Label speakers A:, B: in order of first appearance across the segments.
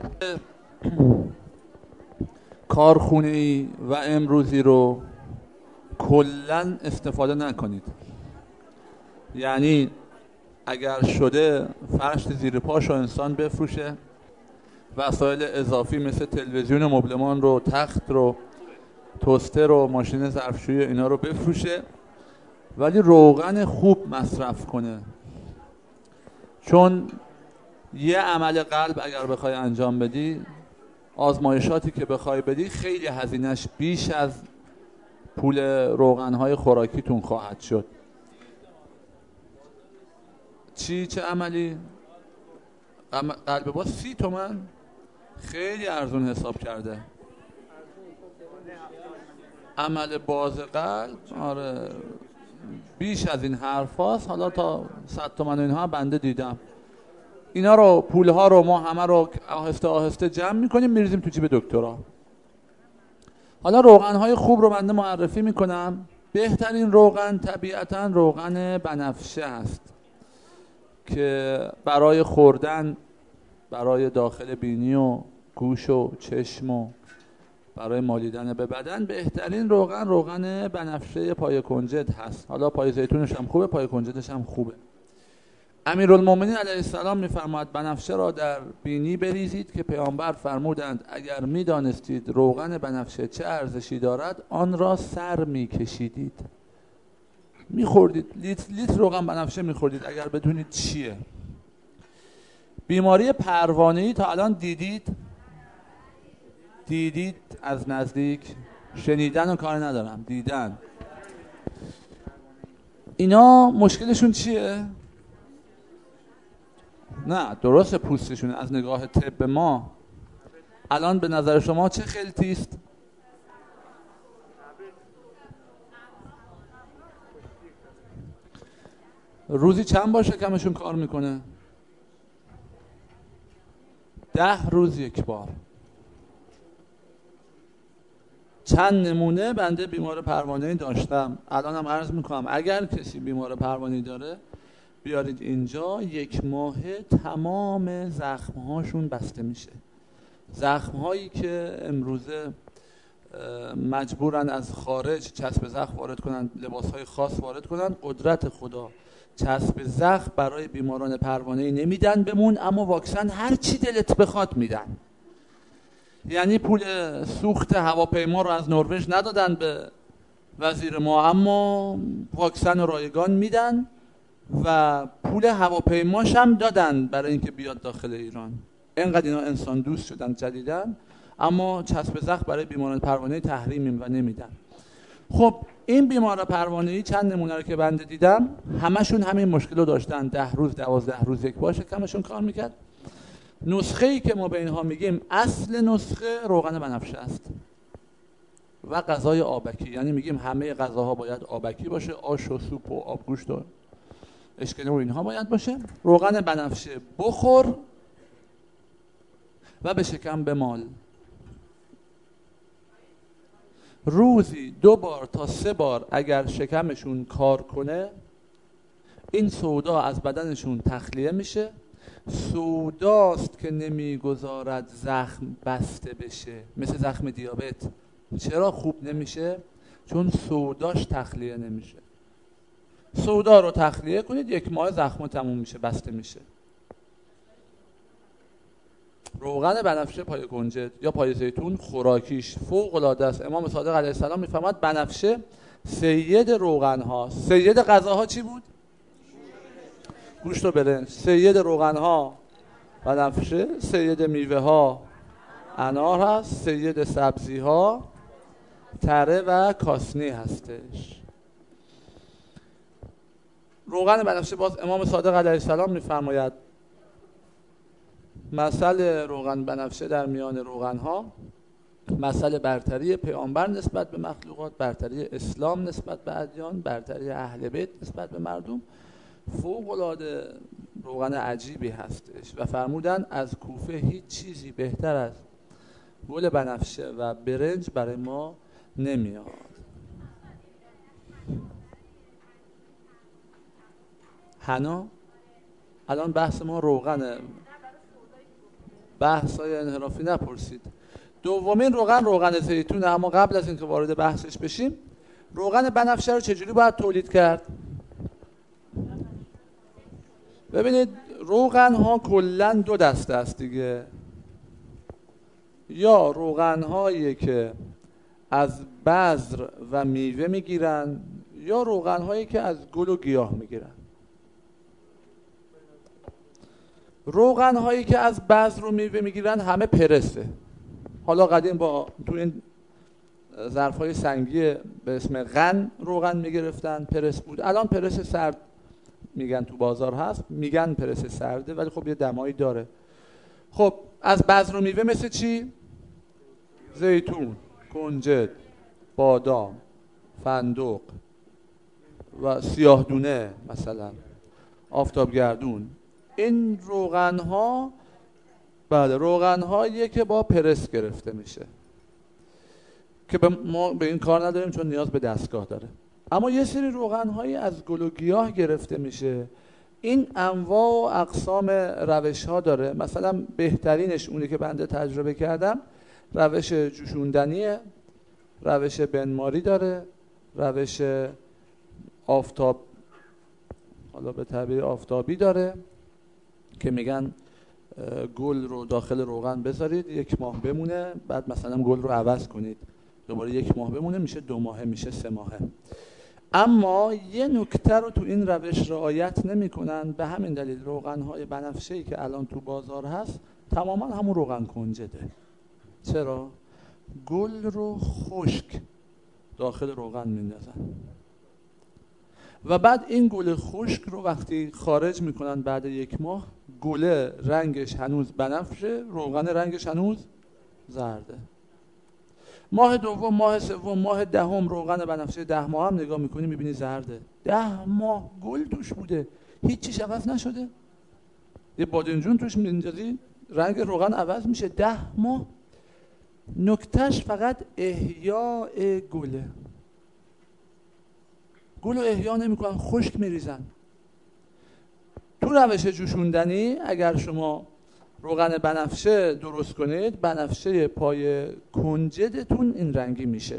A: کارخونه‌ای و امروزی رو کلاً استفاده نکنید. یعنی اگر شده فرش زیر پاش رو انسان بفروشه، وسایل اضافی مثل تلویزیون و مبلمان رو، تخت رو، توستر و ماشین ظرفشویی اینا رو بفروشه، ولی روغن خوب مصرف کنه. چون یه عمل قلب اگر بخوای انجام بدی، آزمایشاتی که بخوای بدی، خیلی هزینهش بیش از پول روغنهای خوراکیتون خواهد شد. چه عملی؟ قلب باز 30 تومن؟ خیلی ارزون حساب کرده. عمل باز قلب آره بیش از این حرف هاست. حالا تا 100 تومن اینها بنده دیدم. اینا رو، پولها رو ما همه رو آهسته آهسته جمع میکنیم میریزیم تو جیب دکترها. حالا روغنهای خوب رو بنده معرفی میکنم. بهترین روغن طبیعتاً روغن بنفشه است که برای خوردن، برای داخل بینی و گوش و چشم و برای مالیدن به بدن بهترین روغن بنفشه پای کنجد هست. حالا پای زیتونش هم خوبه، پای کنجدش هم خوبه. امیرالمومنین علیه السلام میفرماید بنفشه را در بینی بریزید که پیامبر فرمودند اگر میدانستید روغن بنفشه چه ارزشی دارد آن را سر میکشیدید. میخوردید لیتر روغن بنفشه میخوردید اگر بدونید چیه. بیماری پروانه‌ای تا الان دیدید از نزدیک؟ شنیدن و کار ندارم، دیدن. اینا مشکلشون چیه؟ نه درست پوستشون از نگاه طب ما الان به نظر شما چه خلطی است؟ روزی چند بار شکمشون کار میکنه؟ 10 روز یک بار. چند نمونه بنده بیمار پروانه‌ای داشتم. الان هم عرض میکنم اگر کسی بیمار پروانه‌ای داره بیارید اینجا، 1 ماه تمام زخمهاشون بسته میشه. زخمهایی که امروزه مجبورن از خارج چسب زخم وارد کنن، لباسهای خاص وارد کنن، قدرت خدا چسب زخم برای بیماران پروانه‌ای نمیدن بمون، اما واکسن هر چی دلت بخواد میدن. یعنی پول سوخت هواپیما رو از نروژ ندادن به وزیر ما، اما واکسن رایگان میدن و پول هواپیماش هم دادن برای اینکه بیاد داخل ایران. اینقدر اینا انسان دوست شدن جدیدن، اما چسب زخم برای بیماران پروانه‌ای تحریم و نمیدن. خب این بیمار پروانه‌ای چند نمونه رو که بنده دیدم همشون همین مشکل رو داشتن. 10 روز 12 روز یک بار شکمشون کار میکرد. نسخه‌ای که ما به اینها میگیم اصل نسخه روغن بنفشه است و غذای آبکی. یعنی میگیم همه غذاها باید آبکی باشه، آش و سوپ و آبگوشت و اشکله و اینها باید باشه. روغن بنفشه بخور و به شکم بمال. روزی 2 بار تا 3 بار اگر شکمشون کار کنه این سودا از بدنشون تخلیه میشه. سوداست که نمیگذارد زخم بسته بشه، مثل زخم دیابت. چرا خوب نمیشه؟ چون سوداش تخلیه نمیشه. سودا رو تخلیه کنید 1 ماه زخم تموم میشه، بسته میشه. روغن بنفشه پای کنجد یا پای زیتون خوراکیش فوق العاده است. امام صادق علیه السلام میفرماد بنفشه سید روغن ها. سید غذاها چی بود؟ گوشت و برنج. سید روغن ها بنفشه، سید میوه ها انار هست، سید سبزی ها تره و کاسنی هستش. روغن بنفشه باز امام صادق علیه السلام میفرماید مثل روغن بنفشه در میان روغن ها مثل برتری پیامبر نسبت به مخلوقات، برتری اسلام نسبت به ادیان، برتری اهل بیت نسبت به مردم. فوق العاده روغن عجیبی هستش و فرمودن از کوفه هیچ چیزی بهتر از گل بنفشه و برنج برای ما نمیاد. حنا الان بحث ما روغنه. بحث‌های انحرافی نپرسید. دومین روغن زیتون. اما قبل از اینکه وارد بحثش بشیم، روغن بنفشه رو چجوری باید تولید کرد؟ ببینید روغن ها کلاً دو دسته است دیگه. یا روغن هایی که از بذر و میوه میگیرن، یا روغن هایی که از گل و گیاه میگیرن. روغن هایی که از بذر و میوه میگیرن همه پرسه. حالا قدیم تو این ظرف های سنگی به اسم غن روغن میگرفتن، پرس بود. الان پرس سرد میگن تو بازار هست، میگن پرس سرده، ولی خب یه دمایی داره. خب از بذر و میوه مثل چی؟ زیتون، کنجد، بادام، فندق و سیاه دونه مثلا، آفتابگردون. این روغن ها، بله، روغن هاییه که با پرس گرفته میشه، که ما به این کار نداریم چون نیاز به دستگاه داره. اما یه سری روغن هایی از گل و گیاه گرفته میشه. این انواع و اقسام روش ها داره. مثلا بهترینش اونی که بنده تجربه کردم روش جوشوندنیه، روش بنماری داره، روش آفتاب، حالا به تعبیر آفتابی داره، که میگن گل رو داخل روغن بذارید 1 ماه بمونه، بعد مثلا گل رو عوض کنید، دوباره 1 ماه بمونه، میشه 2 ماهه، میشه 3 ماهه. اما یه نکته رو تو این روش رعایت نمی‌کنن. به همین دلیل روغن‌های بنفشه‌ای که الان تو بازار هست تماما همون روغن کنجده. چرا؟ گل رو خشک داخل روغن میندازن و بعد این گل خشک رو وقتی خارج میکنن بعد 1 ماه، گل رنگش هنوز بنفشه، روغن رنگش هنوز زرده. ماه دوم، ماه سوم، ماه دهم روغن بنفشه 10 ماه هم نگاه میکنی میبینی زرده. 10 ماه گل توش بوده، هیچیش عوض نشده. یه بادنجون توش میندازی رنگ روغن عوض میشه 10 ماه. نکتهش فقط احیاء گله. گل رو احیا نمیکنن، خشک میریزن. تو روش جوشوندنی اگر شما روغن بنفشه درست کنید، بنفشه پای کنجدتون این رنگی میشه،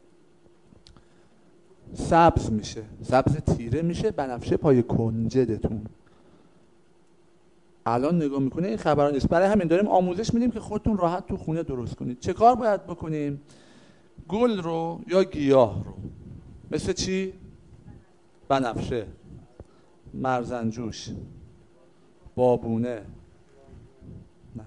A: سبز میشه، سبز تیره میشه بنفشه پای کنجدتون. الان نگاه میکنه این خبر نیست. برای همین داریم آموزش میدیم که خودتون راحت تو خونه درست کنید. چه کار باید بکنیم؟ گل رو یا گیاه رو، مثل چی؟ بنفشه، مرزنجوش، بابونه، نه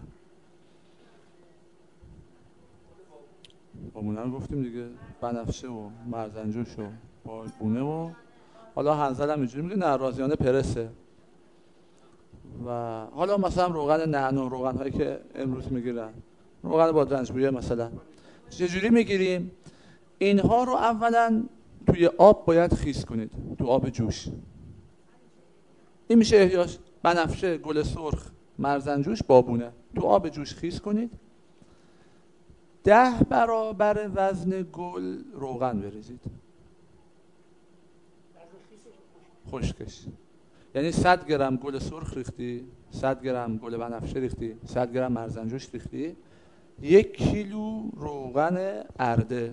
A: بابونه رو گفتیم دیگه، بنفشه و مرزنجوش و بابونه و حالا هنزل هم اینجوری میگه، نه رازیانه پرسه. و حالا مثلا روغن نعنا، روغن هایی که امروز میگیرن، روغن بادرنج‌بویه مثلا، چجوری میگیریم؟ اینها رو اولا توی آب باید خیس کنید، تو آب جوش. این میشه احیاش. بنفشه، گل سرخ، مرزنجوش، بابونه، تو آب جوش خیس کنید. 10 برابر وزن گل روغن بریزید، خشکش. یعنی 100 گرم گل سرخ ریختی، 100 گرم گل بنفشه ریختی، 100 گرم مرزنجوش ریختی، 1 کیلو روغن ارده.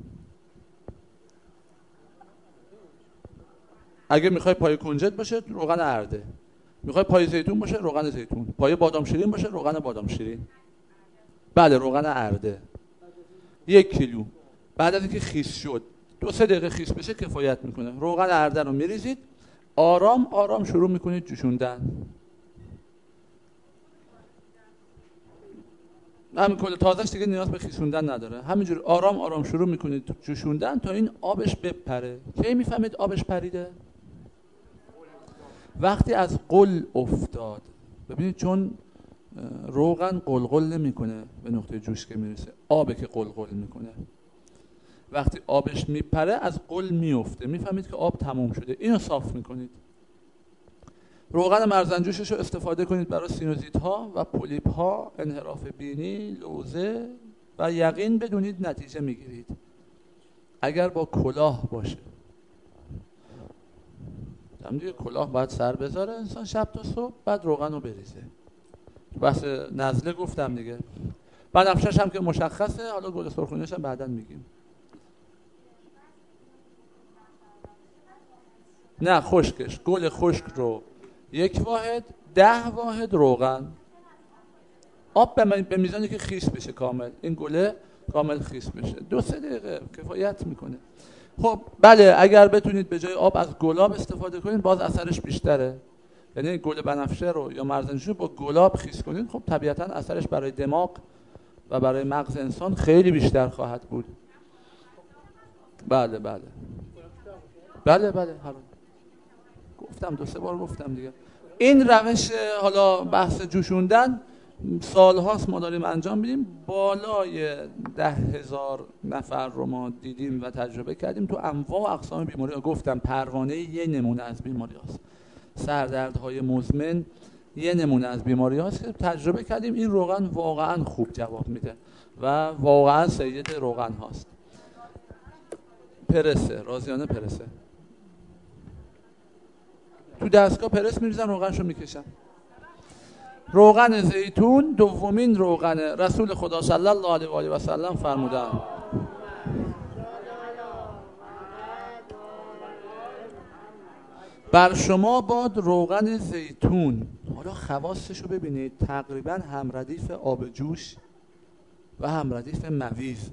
A: اگه میخوای پای کنجد باشه روغن ارده، میخوای پای زیتون باشه روغن زیتون، پای بادام شیرین باشه روغن بادام شیرین. بله روغن ارده 1 کیلو. بعد از اینکه خیس شد 2-3 دقیقه خیس بشه کفایت میکنه. روغن ارده رو میریزید، آرام آرام شروع میکنید جوشوندن. همین کل تازهش دیگه نیاز به خیسوندن نداره. همینجوری آرام آرام شروع میکنید جوشوندن تا این آبش بپره. کی میفهمید آبش پریده؟ وقتی از قل افتاد. ببینید چون روغن قلقل نمیکنه به نقطه جوش که میرسه، آبه که قلقل میکنه. وقتی آبش میپره از قل میفته، میفهمید که آب تموم شده. اینو صاف میکنید. روغن مرزنجوشش رو استفاده کنید برای سینوزیت‌ها و پولیپ‌ها، انحراف بینی، لوزه و یقین بدونید نتیجه میگیرید. اگر با کلاه باشه، دیگه کلاه باید سر بذاره انسان شب تا صبح، بعد روغن رو بریزه. بحث نزله گفتم دیگه. بنفشه‌ش هم که مشخصه، حالا گل سرخونیش هم بعداً میگیم. نه خشکش، گل خشک رو 1 واحد، 10 واحد روغن، آب به میزانی که خیس بشه کامل، این گله کامل خیس بشه، 2-3 دقیقه کفایت میکنه. خب بله، اگر بتونید به جای آب از گلاب استفاده کنید باز اثرش بیشتره. یعنی گل بنفشه رو یا مرزنجون با گلاب خیس کنید، خب طبیعتا اثرش برای دماغ و برای مغز انسان خیلی بیشتر خواهد بود. بله بله بله بله گفتم 2-3 بار گفتم دیگه. این روش حالا بحث جوشوندن سالهاست ما داریم انجام میدیم، بالای 10,000 نفر رو ما دیدیم و تجربه کردیم تو انواع و اقسام بیماری ها. گفتم پروانه یه نمونه از بیماری هاست، سردردهای مزمن یه نمونه از بیماری هاست که تجربه کردیم این روغن واقعا خوب جواب میده و واقعا سید روغن هاست. پرسه، رازیانه پرسه، تو دستگاه پرس میریزن روغنشو میکشن. روغن زیتون دومین روغن رسول خدا صلی الله علیه و آله و سلم فرمودن بر شما باد روغن زیتون. حالا خواصشو ببینید، تقریبا همردیف آب جوش و همردیف مویز،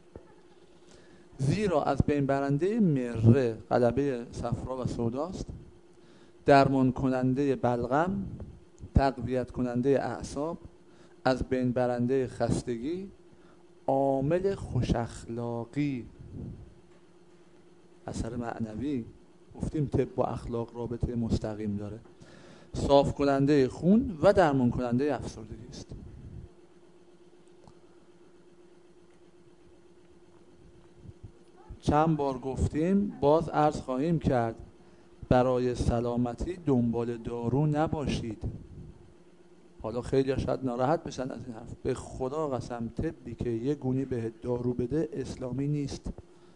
A: زیرا از بین برنده مره غلبه صفرا و سوداست، درمان کننده بلغم، تقویت کننده اعصاب، از بین برنده خستگی، عامل خوش اخلاقی، اثر معنوی، گفتیم طب و اخلاق رابطه مستقیم داره، صاف کننده خون و درمان کننده افسردگی است. چند بار گفتیم، باز عرض خواهیم کرد، برای سلامتی دنبال دارو نباشید. حالا خیلی شاید ناراحت بشن از این حرف، به خدا قسم طبی که یه گونی به دارو بده اسلامی نیست.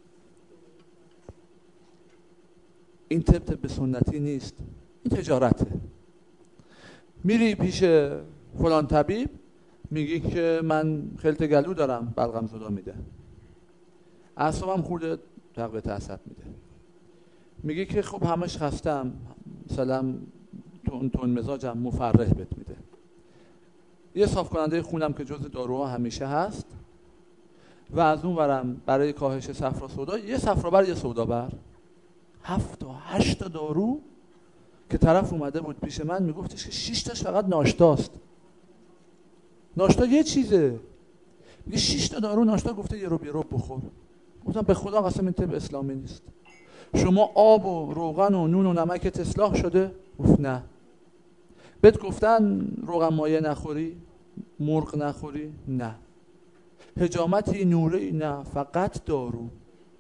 A: این طب سنتی نیست، این تجارته. میری پیش فلان طبیب میگی که من خلط گلو دارم، بلغم زدا میده، اعصابم خورده تقویت عصب میده. میگی که خب همش خستم، مثلا تون مزاجم، مفرح بهت میده. یه صاف کننده خونم که جز داروها همیشه هست، و از اون ورم برای کاهش صفرا سودا یه صفرابر یه سودابر، 7 تا 8 تا دارو که طرف اومده بود پیش من میگفتش که 6 تاش فقط ناشتاست. ناشتا یه چیزه، میگه 6 تا دارو ناشتا، گفته یه رو بخور. گفتم به خدا قسم این طب اسلامی نیست. شما آب و روغن و نون و نمکت اصلاح شده؟ گفت نه. بهت گفتن روغن مایه نخوری، مرغ نخوری؟ نه. حجامتی، نوری؟ نه، فقط دارو.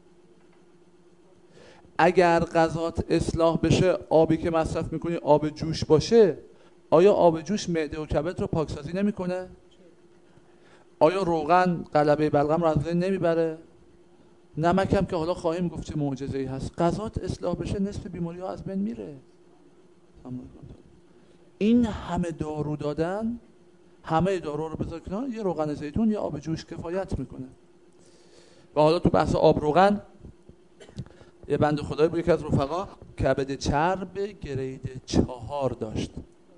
A: اگر غذات اصلاح بشه، آبی که مصرف میکنی آب جوش باشه، آیا آب جوش معده و کبد رو پاکسازی نمیکنه؟ آیا روغن غلبه بلغم رو از بین نمیبره؟ نمک هم که حالا خواهیم گفت چه معجزه‌ای هست. غذات اصلاح بشه نصف بیماری ها از بین میره. این همه دارو دادن، همه دارو رو بذار کنار، یه روغن زیتون یا آب جوش کفایت میکنه. و حالا تو بحث آب روغن، یه بنده خدایی بود، یکی از رفقا کبد چرب گرید 4 داشت.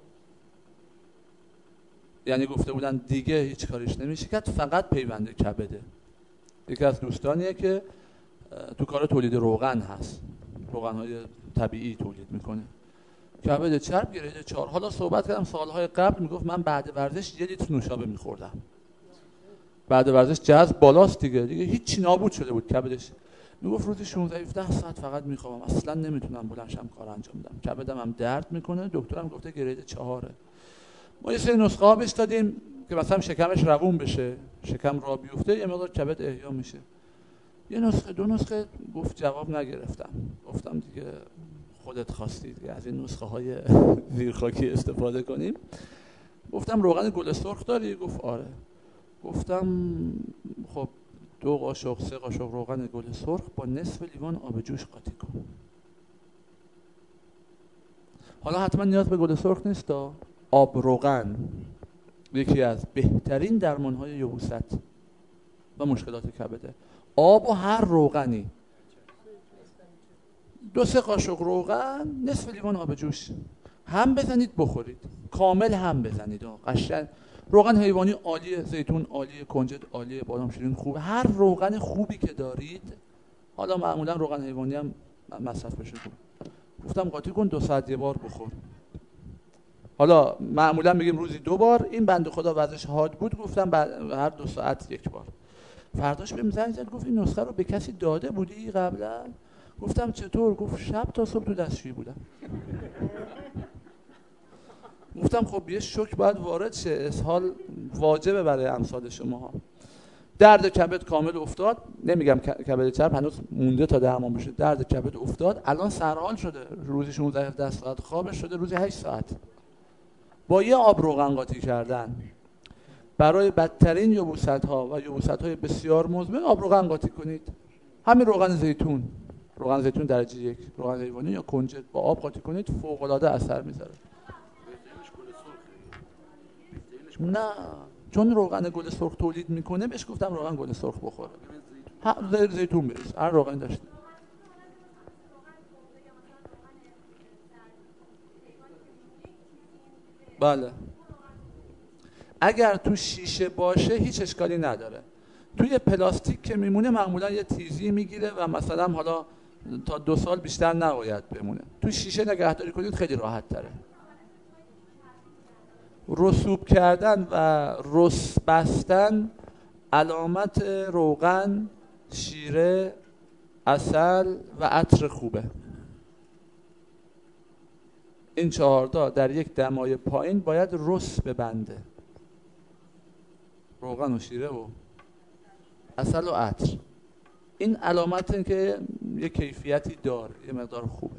A: یعنی گفته بودن دیگه هیچ کاریش نمیشه کرد، فقط پیوند کبده. یکی از دوستانیه که تو کار تولید روغن هست، روغن‌های طبیعی تولید میکنه. کبد چرب گرید 4. حالا صحبت کردم سالهای قبل، میگفت من بعد ورزش 1 لیتر نوشابه میخوردم. بعد ورزش جذب بالاست دیگه هیچ نابود شده بود کبدش. میگفت روزی 16-17 ساعت فقط میخوام، اصلا نمیتونم بلندشم کار انجام بدم، کبدم هم درد میکنه، دکترم گفته گرید 4. ما یه سری نسخه ها بهش دادیم که مثلا شکمش روون بشه، شکم را بیفته، یه مقدار کبد احیا میشه. یه نسخه 2 نسخه گفت جواب نگرفتم. گفتم دیگه خودت خواستی دیگه از این نسخه های زیرخاکی استفاده کنیم. گفتم روغن گل سرخ داری؟ گفت آره. گفتم خب 2 قاشق 3 قاشق روغن گل سرخ با نصف لیوان آب جوش قاطی کن. حالا حتما نیاز به گل سرخ نیست، آب روغن یکی از بهترین درمان‌های یبوست و مشکلات کبده. آب و هر روغنی، 2-3 قاشق روغن، نصف لیوان آب جوش، هم بزنید بخورید، کامل هم بزنید. قشنگ روغن حیوانی عالیه، زیتون عالیه، کنجد عالیه، بادام شیرین خوبه. هر روغن خوبی که دارید، حالا معمولا روغن حیوانی هم مصرف بشه خوب، گفتم قاطی کن 2 ساعت یه بار بخور. حالا معمولا میگیم روزی 2 بار، این بنده خدا وضعش حاد بود، گفتم هر 2 ساعت 1 بار. فرداش بهم زنگ زد گفت این نسخه رو به کسی داده بودی قبلا؟ گفتم چطور؟ گفت شب تا صبح تو دستشویی بودم. گفتم خب یه شوک باید وارد شه، اسهال واجبه برای امثال شماها. درد کبد کامل افتاد، نمیگم کبد چرب هنوز مونده تا درمان بشه، درد کبد افتاد، الان سرحال شده، روزی 16 ساعت خوابش شده، روزی 8 ساعت. با یه آب روغن قاطی کردن. برای بدترین یبوست‌ها و یبوست‌های بسیار مزمن آب روغن قاطی کنید. همین روغن زیتون درجه 1، روغن حیوانی یا کنجد با آب قاطی کنید، فوق‌العاده اثر میذاره. نه، چون روغن گل سرخ تولید میکنه بهش گفتم روغن گل سرخ بخوره. زیتون بریز، هر روغنی داشته. بله، اگر تو شیشه باشه هیچ اشکالی نداره. توی پلاستیک که میمونه معمولا یه تیزی میگیره و مثلا حالا تا 2 سال بیشتر نباید بمونه. تو شیشه نگهداری کنید خیلی راحت تره. رسوب کردن و رس بستن علامت روغن، شیره، عسل و عطر خوبه. این 4 در یک دمای پایین باید رس ببنده، روغن و شیره و عسل و عطر. این علامت که یه کیفیتی داره، یه مقدار خوبه.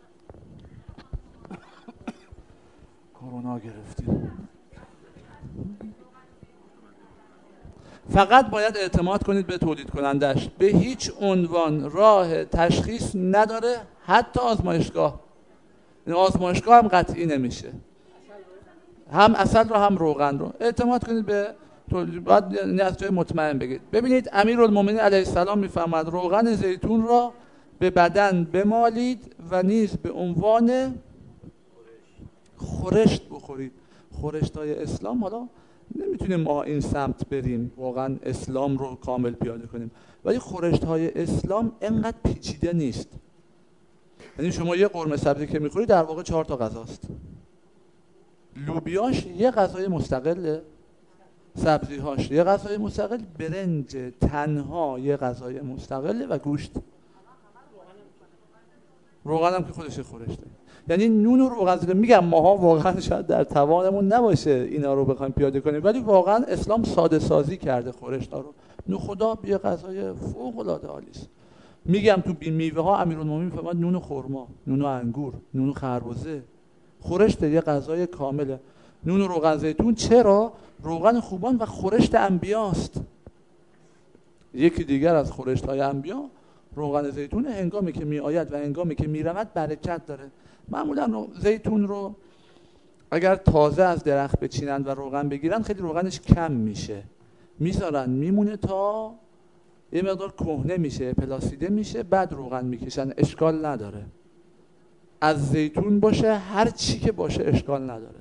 A: کرونا گرفتیم. فقط باید اعتماد کنید به تولید کنندش. به هیچ عنوان راه تشخیص نداره، حتی آزمایشگاه. این آزمایشگاه هم قطعی نمیشه. هم عسل رو هم روغن رو اعتماد کنید به تولید، باید از جای مطمئن بگید. ببینید امیرالمومنین علیه السلام میفرماد روغن زیتون را به بدن بمالید و نیز به عنوان خورشت بخورید. خورشت‌های اسلام، حالا نمیتونیم ما این سمت بریم واقعا اسلام رو کامل پیاده کنیم، ولی خورشت‌های اسلام انقدر پیچیده نیست. یعنی شما یه قرمه سبزی که میخورید در واقع 4 تا غذاست. لوبیاش یه غذای مستقله، سبزی‌هاش یه غذای مستقل، برنج تنها یه غذای مستقله و گوشت. روغن هم که خودش خورشته. یعنی نون و روغن، میگم ماها واقعا شاید در توانمون نباشه اینا رو بخوایم پیاده کنیم، ولی واقعا اسلام ساده سازی کرده خورشتا رو. نخودا یه غذای فوق العاده عالی است. میگم تو میوه ها امیرالمومنین فرمود نون و خرما، نون و انگور، نون و خربزه، خورشت یه غذای کامله. نون و روغن زیتون چرا؟ روغن خوبان و خورشت انبیاست. یکی دیگر از خورشت های انبیا روغن زیتون، هنگامی که می آید و هنگامی که می رود برکت داره. معمولا زیتون رو اگر تازه از درخت بچینن و روغن بگیرن خیلی روغنش کم میشه، میذارن میمونه تا یه مقدار کهنه میشه، پلاسیده میشه، بعد روغن میکشن، اشکال نداره. از زیتون باشه هر چی که باشه اشکال نداره.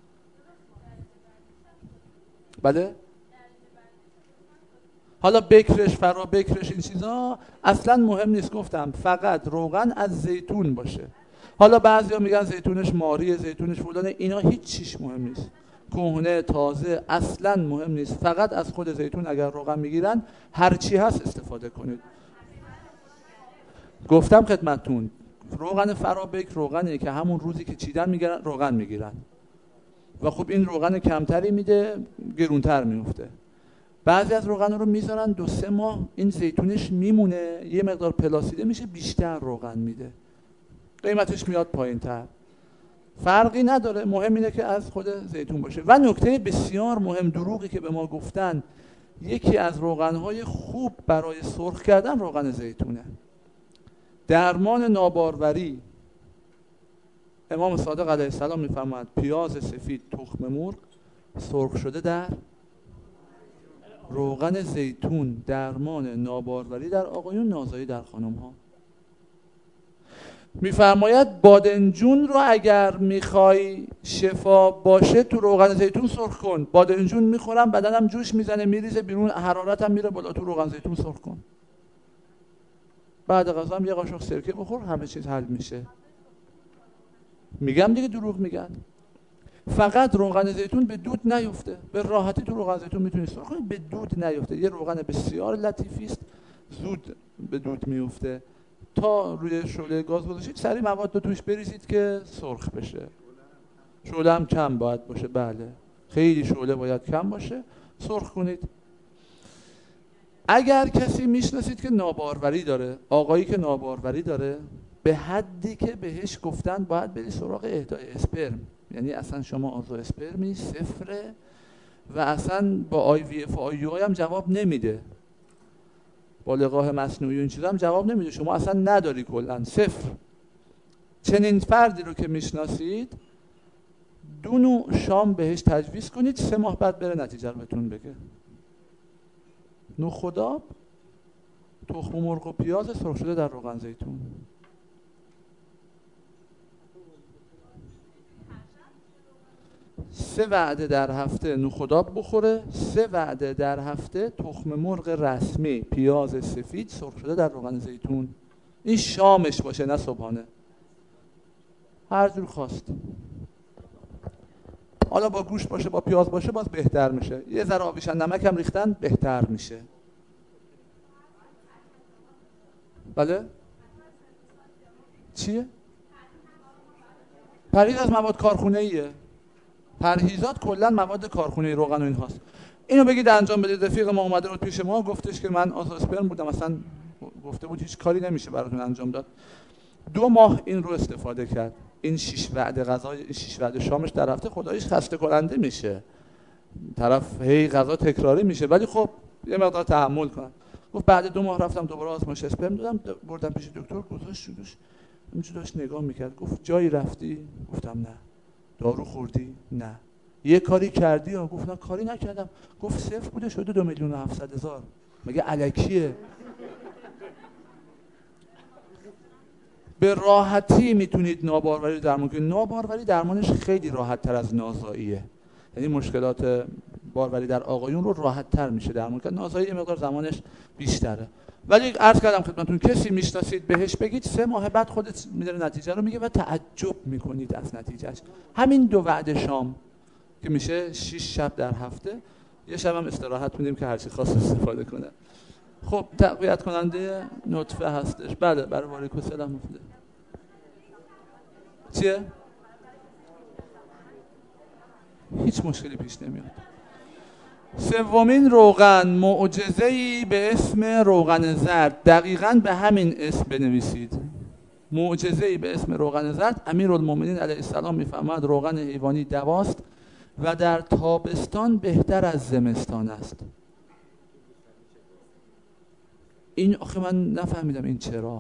A: بله؟ حالا بکرش، فرا بکرش، این چیزا اصلا مهم نیست. گفتم فقط روغن از زیتون باشه. حالا بعضیا میگن زیتونش ماریه، زیتونش فلانه، اینا هیچ چیش مهم نیست. کهنه، تازه، اصلا مهم نیست. فقط از خود زیتون اگر روغن میگیرن هر چی هست استفاده کنید. گفتم خدمتتون روغن فرابک روغنیه که همون روزی که چیدن میگیرن روغن میگیرن و خب این روغن کمتری میده، گرونتر میفته. بعضی از روغن رو میذارن 2-3 ماه این زیتونش میمونه، یه مقدار پلاسیده میشه، بیشتر روغن میده، قیمتش میاد پایین‌تر. فرقی نداره، مهم اینه که از خود زیتون باشه. و نکته بسیار مهم، دروغی که به ما گفتن، یکی از روغن‌های خوب برای سرخ کردن روغن زیتونه. درمان ناباروری، امام صادق علیه السلام میفرماد پیاز سفید، تخم مرغ سرخ شده در روغن زیتون، درمان ناباروری در آقایون، نازایی در خانم ها. میفرماید بادنجون رو اگر میخوای شفا باشه تو روغن زیتون سرخ کن. بادنجون میخورم بدنم جوش میزنه میریزه بیرون، حرارتم میره بالا، تو روغن زیتون سرخ کن. بعد غذا هم یه قاشق سرکه بخور، همه چیز حل میشه. میگم دیگه دروغ میگن. فقط روغن زیتون به دود نیفته. به راحتی تو روغن زیتون میتونی سرخ کنی، به دود نیفته. یه روغن بسیار لطیفی است، زود به دود میفته. تا روی شعله گاز گذاشتید سریع مواد رو توش بریزید که سرخ بشه. شعله هم کم باید باشه، بله خیلی شعله باید کم باشه، سرخ کنید. اگر کسی میشناسید که ناباروری داره، آقایی که ناباروری داره، به حدی که بهش گفتن باید بری سراغ اهدای اسپرم، یعنی اصلا شما آزو اسپرمی صفره و اصلا با آی وی اف و آی یو آی هم جواب نمیده، با لقاح مصنوعی و این چیزا هم جواب نمیده، شما اصلا نداری، کلا صفر. چنین فردی رو که میشناسید 2 نوع شام بهش تجویز کنید، 3 ماه بعد بره نتیجه رو بهتون بگه. نخودآب، تخم مرغ و پیاز سرخ شده در روغن زیتون. سه وعده در هفته نخودآب بخوره، 3 وعده در هفته تخم مرغ رسمی پیاز سفید سرخ شده در روغن زیتون. این شامش باشه نه صبحانه، هر جور خواست. حالا با گوشت باشه با پیاز باشه باز بهتر میشه، یه ذره آبیشن نمک هم ریختن بهتر میشه. بله؟ چیه؟ پرهیز از مواد کارخونه‌ایه. پرهیزات کلا مواد کارخونه‌ای روغن و این هاست. اینو بگید انجام بدید. رفیق ما اومده بود پیش ما، گفتش که من آزوسپرم بودم، اصلا گفته بود هیچ کاری نمیشه براتون انجام داد. 2 ماه این رو استفاده کرد. این 6 وعده غذا، 6 وعده شامش در هفته خداییش خسته کننده میشه. طرف هی غذا تکراری میشه، ولی خب یه مقدار تحمل کن. گفت بعد 2 ماه رفتم دوباره آزمایش اسپرم دادم، بردم پیش دکتر، گذاشت شدش همینجوری داشت نگاه میکرد. گفت جایی رفتی؟ گفتم نه. دارو خوردی؟ نه. یه کاری کردی؟ یا گفتم کاری نکردم. گفت صفر بوده شده 2,700,000. مگه الکیه؟ به راحتی میتونید ناباروری درمان کنید. ناباروری درمانش خیلی راحت تر از نازاییه، یعنی مشکلات باروری در آقایون رو راحت تر میشه درمان کرد. نازایی یه مقدار زمانش بیشتره. ولی عرض کردم خدمتتون کسی میشناسید بهش بگید 3 ماه بعد خودت میداره نتیجه رو میگه و تعجب میکنید از نتیجهش. همین 2 وعده شام که میشه 6 شب در هفته، یه شب هم استراحت میدیم که هر چی خواست استفاده کنه. خب تقویت کننده نطفه هستش. بله برای واریکوسل هم مفیده. چیه؟ هیچ مشکلی پیش نمیاد. 3مین روغن، معجزه‌ای به اسم روغن زرد. دقیقاً به همین اسم بنویسید. معجزه‌ای به اسم روغن زرد. امیرالمومنین علیه السلام میفرماید روغن حیوانی دواست و در تابستان بهتر از زمستان است. این آخه من نفهمیدم این چرا.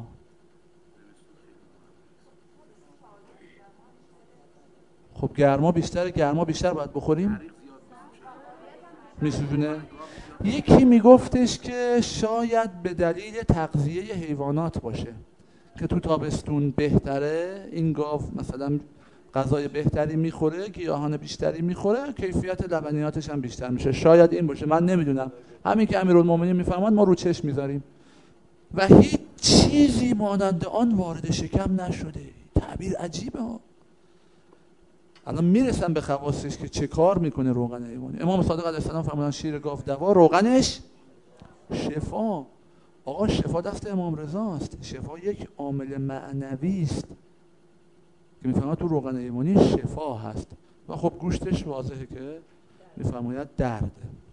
A: خب گرما بیشتر باید بخوریم؟ میسوزونه؟ یکی میگفتش که شاید به دلیل تغذیه حیوانات باشه که تو تابستون بهتره، این گاو مثلا غذای بهتری میخوره، گیاهان بیشتری میخوره، کیفیت لبنیاتش هم بیشتر میشه. شاید این باشه، من نمیدونم. همین که امیرالمومنین میفرماد ما رو چشم میذاریم و هیچ چیزی مانند آن وارد شکم نشده. تعبیر عجیبه ها. الان میرسم به خواصش که چه کار میکنه روغن حیوانی. امام صادق علیه السلام فرمودن شیر گاو دوا، روغنش شفا. آقا شفا دست امام رضاست. شفا یک عامل معنوی است که میفرماید تو روغن حیوانی شفا هست و خب گوشتش واضحه که میفرماید درده.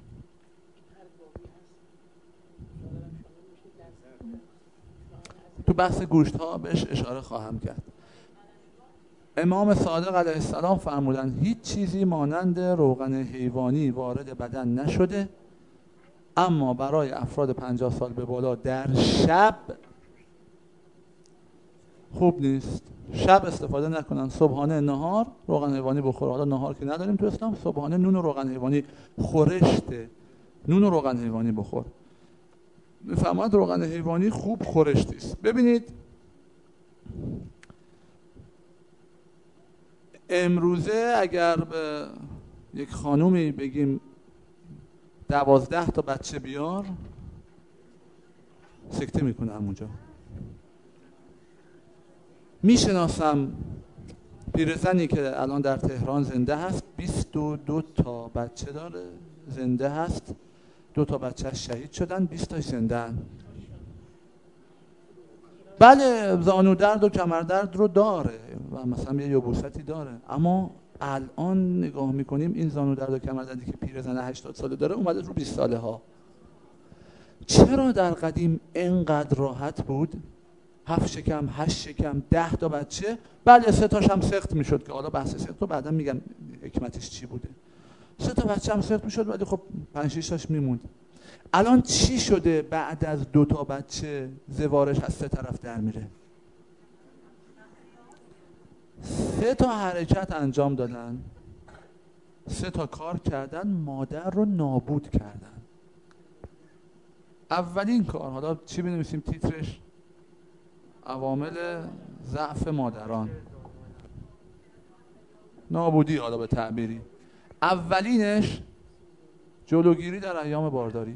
A: تو بحث گوشت ها بهش اشاره خواهم کرد. امام صادق علیه السلام فرمودن هیچ چیزی مانند روغن حیوانی وارد بدن نشده، اما برای افراد 50 سال به بالا در شب خوب نیست. شب استفاده نکنن. صبحانه نهار روغن حیوانی بخوره. حالا نهار که نداریم تو اسلام، صبحانه نون و روغن حیوانی خورشته، نون و روغن حیوانی بخور. میفهمید روغن حیوانی خوب خورشتی است. ببینید امروزه اگر به یک خانومی بگیم 12 تا بچه بیار، سکته میکنه همونجا. میشناسم پیرزنی که الان در تهران زنده هست، 22 تا بچه داره، زنده هست، 2 تا بچه‌اش شهید شدن، 20 تاش زنده‌ان. بله زانو درد و کمر درد رو داره و مثلا یه یبوستی داره، اما الان نگاه میکنیم این زانو درد و کمر دردی که پیرزن 80 ساله داره اومده رو 20 ساله ها. چرا در قدیم اینقدر راحت بود؟ 7 شکم، 8 شکم، 10 تا بچه، بله 3 تاش هم سخت میشد که حالا بحث سخت رو بعدا میگم حکمتش چی بوده. 3 تا بچه هم سخت میشد ولی خب 5 6 تاش میموند. الان چی شده بعد از 2 تا بچه زوارش از 3 طرف در میره؟ 3 تا حرکت انجام دادن، 3 تا کار کردن، مادر رو نابود کردن. اولین کار، حالا چی بنویسیم تیترش؟ عوامل ضعف مادران، نابودی حالا به تعبیری. اولینش جلوگیری در ایام بارداری.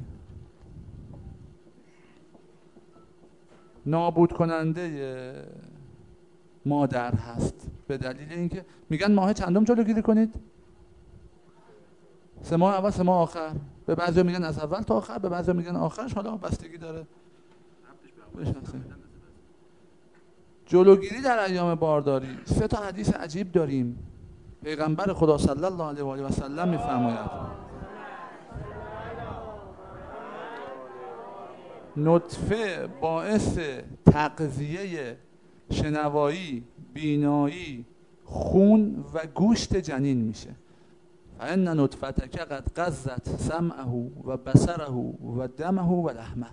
A: نابود کننده مادر هست به دلیل اینکه میگن ماه چندم جلوگیری کنید؟ 3 ماه اول 3 ماه آخر. به بعضی میگن از اول تا آخر، به بعضی میگن آخرش، حالا بستگی داره بشناسه. جلوگیری در ایام بارداری. 3 تا حدیث عجیب داریم. پیغمبر خدا صلی الله علیه و آله و سلم میفرماید نطفه باعث تغذیه شنوایی، بینایی، خون و گوشت جنین میشه. فإن نطفتک قد غذت سمعه و بصره و دمه و لحمه.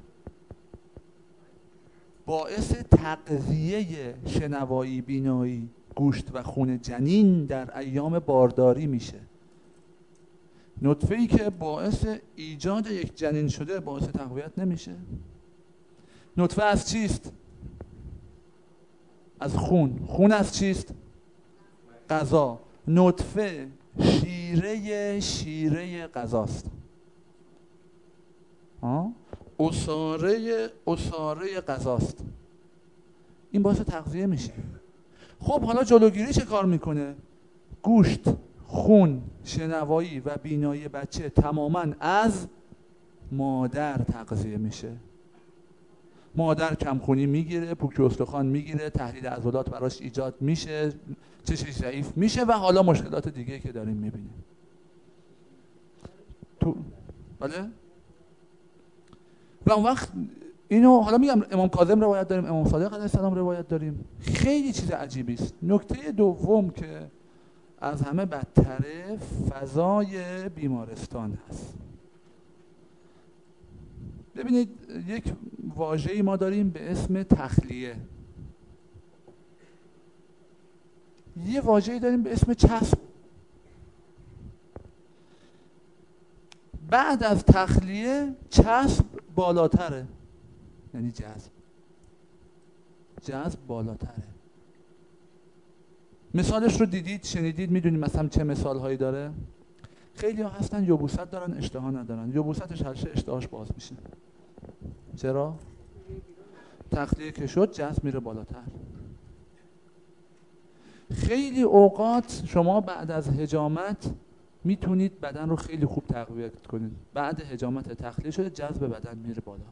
A: باعث تغذیه شنوایی، بینایی، گوشت و خون جنین در ایام بارداری میشه. نطفه‌ای که باعث ایجاد یک جنین شده باعث تقویت نمیشه. نطفه از چیست؟ از خون. خون از چیست؟ غذا. نطفه شیره غذاست. اساره غذاست. این باعث تغذیه میشه. خب حالا جلوگیری چه کار میکنه؟ گوشت، خون، شنوایی و بینایی بچه تماما از مادر تغذیه میشه. مادر کمخونی میگیره، پوکی استخوان میگیره، تحلیل عضلات براش ایجاد میشه، چشش ضعیف میشه و حالا مشکلات دیگه که داریم میبینیم. بله؟ و اون وقت اینو حالا میگم امام کاظم روایت داریم، امام صادق علیه السلام روایت داریم. خیلی چیز عجیبی است. نکته دوم که از همه بدتره فضای بیمارستان هست. ببینید یک واژه‌ای ما داریم به اسم تخلیه، یه واژه‌ای داریم به اسم چسب. بعد از تخلیه چسب بالاتره، یعنی جذب بالاتره. مثالش رو دیدید، شنیدید، میدونید مثلا چه مثال هایی داره؟ خیلی ها هستن یبوست دارن اشتها ندارن، یبوستش هر چه اشتهاش باز میشه. چرا؟ تخلیه که شد جذب میره بالاتر. خیلی اوقات شما بعد از حجامت میتونید بدن رو خیلی خوب تقویت کنید. بعد حجامت تخلیه شده جذب بدن میره بالا.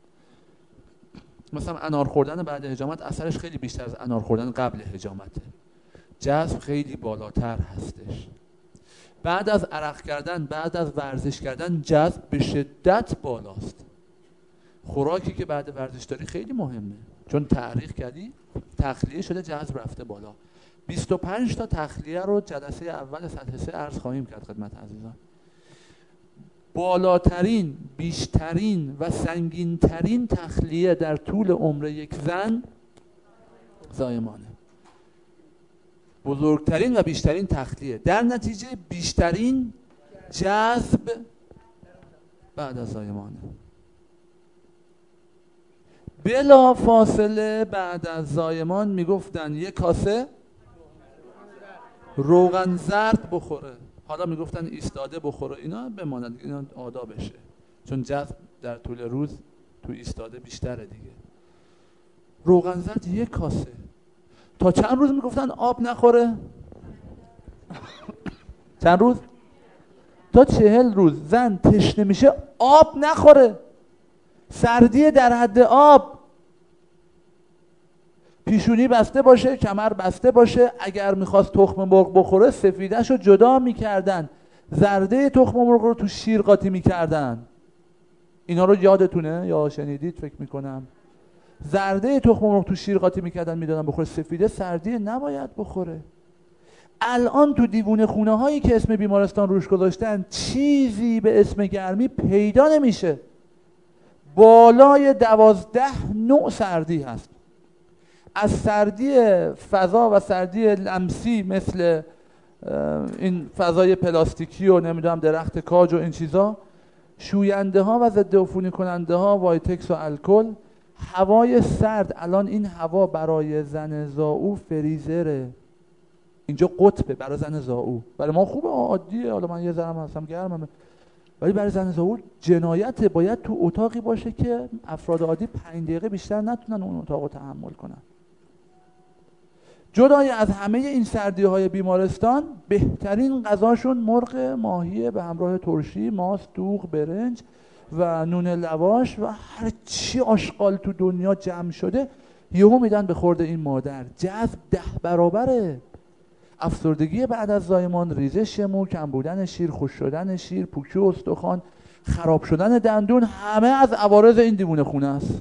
A: مثلا انار خوردن بعد حجامت اثرش خیلی بیشتر از انار خوردن قبل حجامته. جذب خیلی بالاتر هستش. بعد از عرق کردن، بعد از ورزش کردن جذب به شدت بالاست. خوراکی که بعد ورزش داری خیلی مهمه، چون تحریک کردی، تخلیه شده، جذب رفته بالا. 25 تا تخلیه رو جلسه اول سطح 3 عرض خواهیم کرد خدمت عزیزان. بالاترین، بیشترین و سنگینترین تخلیه در طول عمر یک زن زایمانه. بزرگترین و بیشترین تخلیه، در نتیجه بیشترین جذب بعد از زایمانه. بلا فاصله بعد از زایمان میگفتن یک کاسه روغن زرد بخوره، حالا میگفتن ایستاده بخوره، اینا بماند، اینا آدابشه، چون جذب در طول روز تو ایستاده بیشتره دیگه. روغن زرد یک کاسه. تا چند روز میگفتن آب نخوره؟ چند روز؟ تا 40 روز زن تشنه میشه آب نخوره. سردی در حد آب، پیشونی بسته باشه، کمر بسته باشه. اگر میخواست تخم مرغ بخوره سفیده‌شو جدا میکردن، زرده تخم مرغ رو تو شیر قاطی میکردن. اینا رو یادتونه یا شنیدید؟ فکر میکنم زرده تخم مرغ تو شیر قاطی میکردن میدادن بخوره، سفیده سردی نباید بخوره. الان تو دیوونه خونه هایی که اسم بیمارستان روش گذاشتن چیزی به اسم گرمی پیدا نمیشه. بالای 12 نوع سردی هست، از سردی فضا و سردی لمسی مثل این فضای پلاستیکی و نمیدونم درخت کاج و این چیزا، شوینده ها و ضد عفونی کننده ها، وایتکس و الکل. هوای سرد، الان این هوا برای زن زائو فریزره، اینجا قطبه برای زن زائو. برای ما خوبه عادیه، حالا من یه ذره هستم گرمم، ولی برای زن زائو جنایته. باید تو اتاقی باشه که افراد عادی 5 دقیقه بیشتر نتونن اون اتاق رو تحمل کنن. جدای از همه این سردی های بیمارستان، بهترین غذاشون مرغ ماهی به همراه ترشی، ماست، دوغ، برنج و نون لواش و هر چی آشغال تو دنیا جمع شده یهو میدن به خورد این مادر. جذب 10 برابره. افسردگی بعد از زایمان، ریزش مو، کم بودن شیر، خشک شدن شیر، پوکی استخوان، خراب شدن دندون، همه از عوارض این دیوونه خونه است.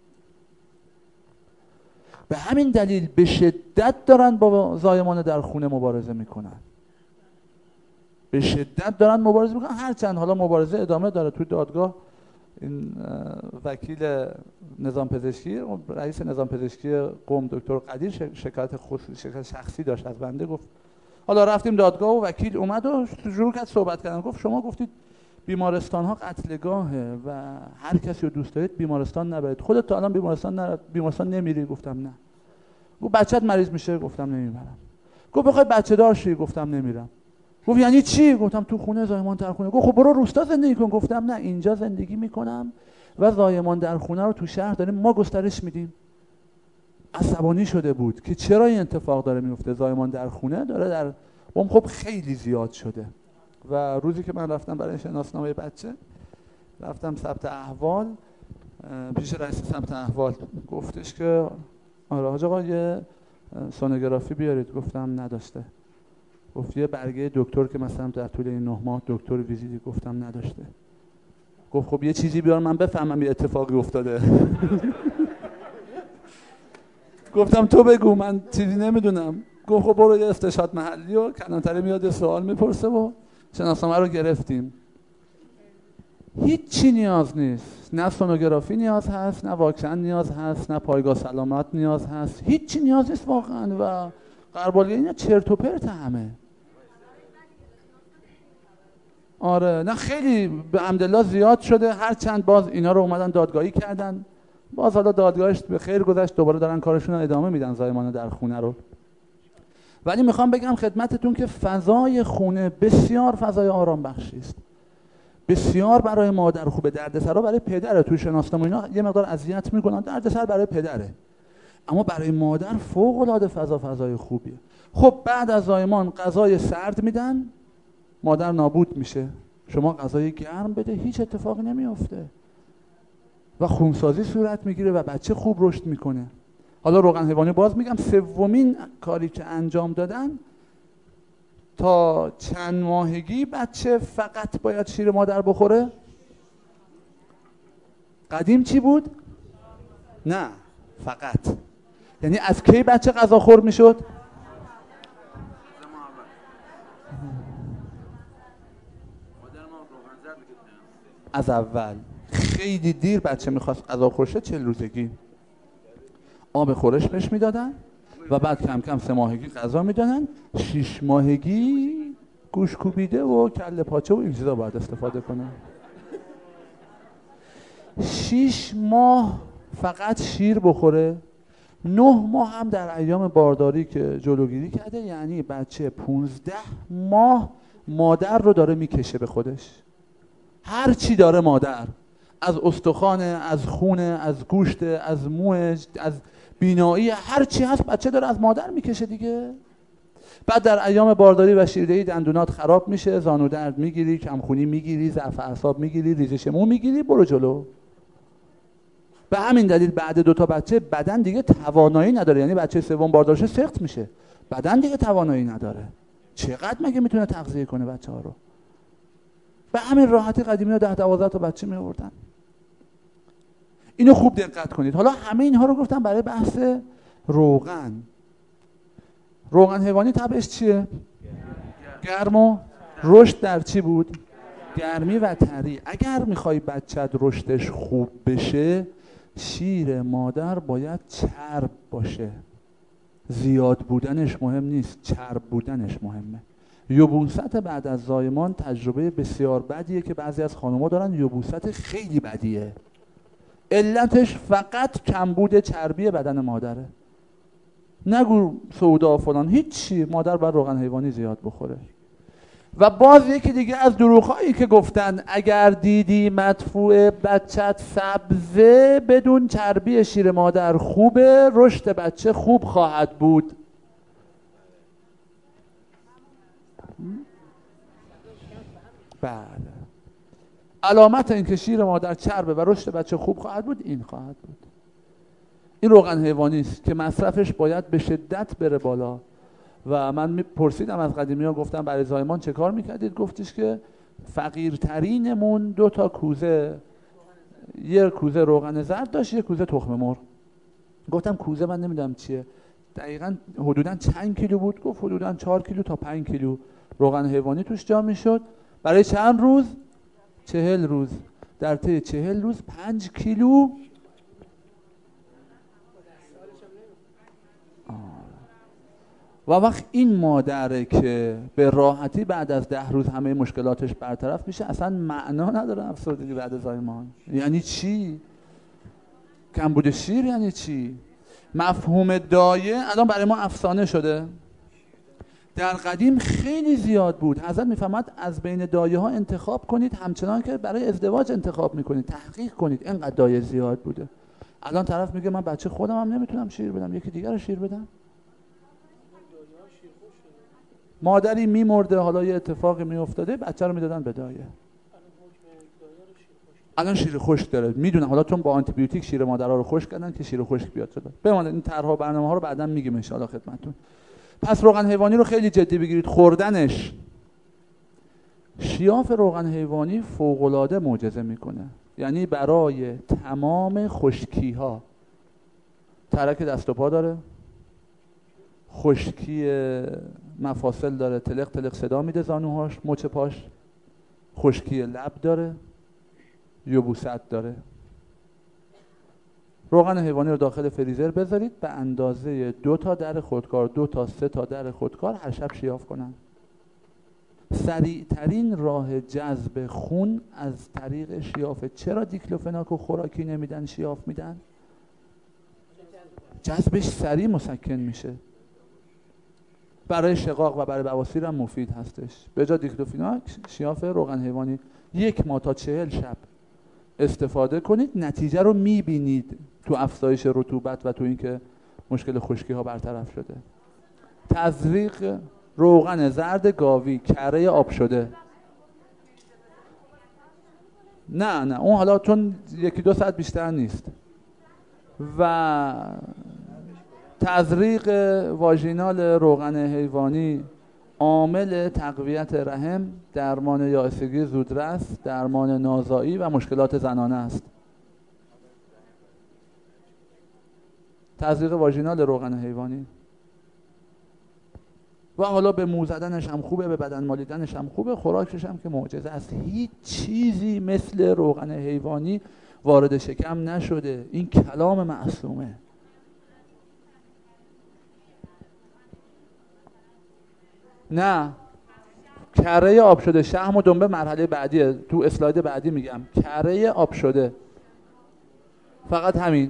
A: به همین دلیل به شدت دارن با زایمان در خونه مبارزه میکنن. به شدت دارن مبارزه میکنن، هرچند حالا مبارزه ادامه داره. تو دادگاه این وکیل نظام پزشکی، رئیس نظام پزشکی قم دکتر قدیر شکایت شخصی داشت از بنده. گفت حالا رفتیم دادگاه و وکیل اومد و شروع کرد صحبت کردن. گفت شما گفتید بیمارستان ها قتلگاهه و هر کسی رو دوست دارید بیمارستان نبرید، خودت تا الان بیمارستان نمیری؟ گفتم نه. گفت بچت مریض میشه؟ گفتم نمیبرم. گفت بخوای بچه دار شی؟ گفتم نمیرم. گفت یعنی چی؟ گفتم تو خونه زایمان در خونه. گفت خب برو روستا زندگی کن. گفتم نه، اینجا زندگی میکنم و زایمان در خونه رو تو شهر داریم ما گسترش میدیم. عصبانی شده بود که چرا این اتفاق داره میفته، زایمان در خونه داره در قم خب خیلی زیاد شده. و روزی که من رفتم برای شناسنامه بچه، رفتم ثبت احوال، پیش رئیس ثبت احوال گفتش که آره حاج آقا یه سونوگرافی بیارید. گفتم نداشته. گفت یه برگه دکتر که مثلا در طول این 9 ماه دکتر ویزیتی؟ گفتم نداشته. گفت خب یه چیزی بیار من بفهمم یه اتفاقی افتاده. گفتم تو بگو، من چیزی نمیدونم. گفت خب برو یه استشهاد محلی و کلانتری میاد سوال میپرسه و شناسنامه رو گرفتیم. هیچی نیاز نیست، نه سونوگرافی نیاز هست، نه واکسن نیاز هست، نه پایگاه سلامت نیاز هست، هیچی نیاز نیست واقعا. و غربالگری اینا چرت و پرت همه. آره نه خیلی به حمدالله زیاد شده، هر چند باز اینا رو اومدن دادگاهی کردن، باز حالا دادگاهش به خیر گذشت، دوباره دارن کارشون رو ادامه میدن زایمان در خونه رو. ولی میخوام بگم خدمتتون که فضای خونه بسیار فضای آرام بخشی است، بسیار برای مادر خوبه. دردسرا برای پدره، تو شناسنامه اینا یه مقدار اذیت میکنن، دردسر برای پدره، اما برای مادر فوق العاده فضای خوبیه. خب بعد از زایمان غذای سرد میدن، مادر نابود میشه. شما غذای گرم بده، هیچ اتفاقی نمیافته و خونسازی صورت میگیره و بچه خوب رشد میکنه. حالا روغن حیوانی باز میگم سومین کاری که انجام دادن، تا چند ماهگی بچه فقط باید شیر مادر بخوره. قدیم چی بود؟ نه فقط، یعنی از کی بچه غذاخور میشد؟ از اول. خیلی دیر بچه میخواست غذا خورشه، 40 روزگی آب خورش بهش میدادن و بعد کم کم 3 ماهگی غذا میدادن. 6 ماهگی گوش کوبیده و کله پاچه و این چیزا باید استفاده کنن. 6 ماه فقط شیر بخوره. 9 ماه هم در ایام بارداری که جلوگیری کرده، یعنی بچه 15 ماه مادر رو داره میکشه به خودش. هر چی داره مادر، از استخوانه، از خونه، از گوشت، از موه، از بینایی، هر چی هست بچه داره از مادر میکشه دیگه. بعد در ایام بارداری و شیردهی دندونات خراب میشه، زانو درد میگیری، کمخونی میگیری، ضعف اعصاب میگیری، ریزش مو میگیری، برو جلو. به همین دلیل بعد 2 تا بچه بدن دیگه توانایی نداره، یعنی بچه سوم باردارشه سخت میشه، بدن دیگه توانایی نداره. چقدر مگه میتونه تغذیه کنه بچه ها رو؟ به همین راحتی قدیمی ها 10-12 تا بچه می آوردن. اینو خوب دقت کنید. حالا همه اینها رو گفتم برای بحث روغن. روغن حیوانی طبعش چیه؟ گرم و رشد در چی بود؟ گرمی و تری. اگر میخوای بچت رشدش خوب بشه، شیر مادر باید چرب باشه. زیاد بودنش مهم نیست، چرب بودنش مهمه. یبوست بعد از زایمان تجربه بسیار بدیه که بعضی از خانم‌ها دارن. یبوست خیلی بدیه، علتش فقط کمبود چربی بدن مادره. نگو سودا فلان، هیچی. مادر باید روغن حیوانی زیاد بخوره. و باز یکی دیگه از دروغ‌هایی که گفتن اگر دیدی مدفوع بچت سبزه بدون چربی شیر مادر خوبه، رشد بچه خوب خواهد بود. بله، علامت اینکه شیر مادر چربه و رشد بچه خوب خواهد بود این خواهد بود. این روغن حیوانی است که مصرفش باید به شدت بره بالا. و من پرسیدم از قدیمی ها، گفتم برای زایمان چه کار میکردید؟ گفتش که فقیرترینمون 2 تا کوزه، 1 کوزه روغن زرد داشت، 1 کوزه تخم مرغ. گفتم کوزه من نمیدونم چیه دقیقاً، حدوداً چند کیلو بود؟ گفت حدوداً 4 کیلو تا 5 کیلو روغن حیوانی توش جا میشد. برای چند روز؟ 40 روز. در طی 40 روز 5 کیلو. و وقت این مادره که به راحتی بعد از 10 روز همه مشکلاتش برطرف میشه، اصلا معنا نداره افسردگی بعد از زایمان. یعنی چی؟ کمبود شیر یعنی چی؟ مفهوم دایه الان برای ما افسانه شده. در قدیم خیلی زیاد بود. حضرت میفهمد از بین دایه ها انتخاب کنید همچنان که برای ازدواج انتخاب میکنید، تحقیق کنید. اینقدر دایه زیاد بوده. الان طرف میگه من بچه خودم هم نمیتونم شیر بدم، یکی دیگر رو شیر بدم. مادری میمرده، حالا یه اتفاقی میافتاده، بچه رو میدادن به دایه. الان شیر خشک داره، میدونم. حالا چون با آنتی بیوتیک شیر مادرها رو خشک کردن که شیر خشک بیاد شده. بماند این طرح‌ها برنامه‌ها رو بعداً میگیم ان شاءالله خدمتتون. پس روغن حیوانی رو خیلی جدی بگیرید. خوردنش، شیاف روغن حیوانی فوق‌العاده معجزه میکنه. یعنی برای تمام خشکی‌ها، ترک دست و پا داره، خشکی مفاصل داره، تلق تلق صدا میده زانوهاش، مچ پاش، خشکی لب داره، یبوست داره. روغن حیوانی رو داخل فریزر بذارید به اندازه 2 تا در خودکار، 2 تا 3 تا در خودکار هر شب شیاف کنن. سریعترین راه جذب خون از طریق شیافه. چرا دیکلوفناک و خوراکی نمیدن شیاف میدن؟ جذبش سریع مسکن میشه. برای شقاق و برای بواسیر هم مفید هستش. به جای دیکلوفناک شیاف روغن حیوانی 1 ماه تا 40 شب استفاده کنید، نتیجه رو میبینید تو افزایش رطوبت و تو اینکه مشکل خشکی ها برطرف شده. تزریق روغن زرد گاوی کره آب شده. نه اون حالا چون 1-2 ساعت بیشتر نیست. و تزریق واژینال روغن حیوانی عامل تقویت رحم، درمان یائسگی زودرس، درمان نازایی و مشکلات زنانه است. تزریق واژینال روغن حیوانی. و حالا به مو زدنش هم خوبه، به بدن مالیدنش هم خوبه، خوراکش هم که معجزه است. هیچ چیزی مثل روغن حیوانی وارد شکم نشده. این کلام معصومه. نه، کره آب شده. شحم و دنبه مرحله بعدیه، تو اسلاید بعدی میگم. کره آب شده، فقط همین.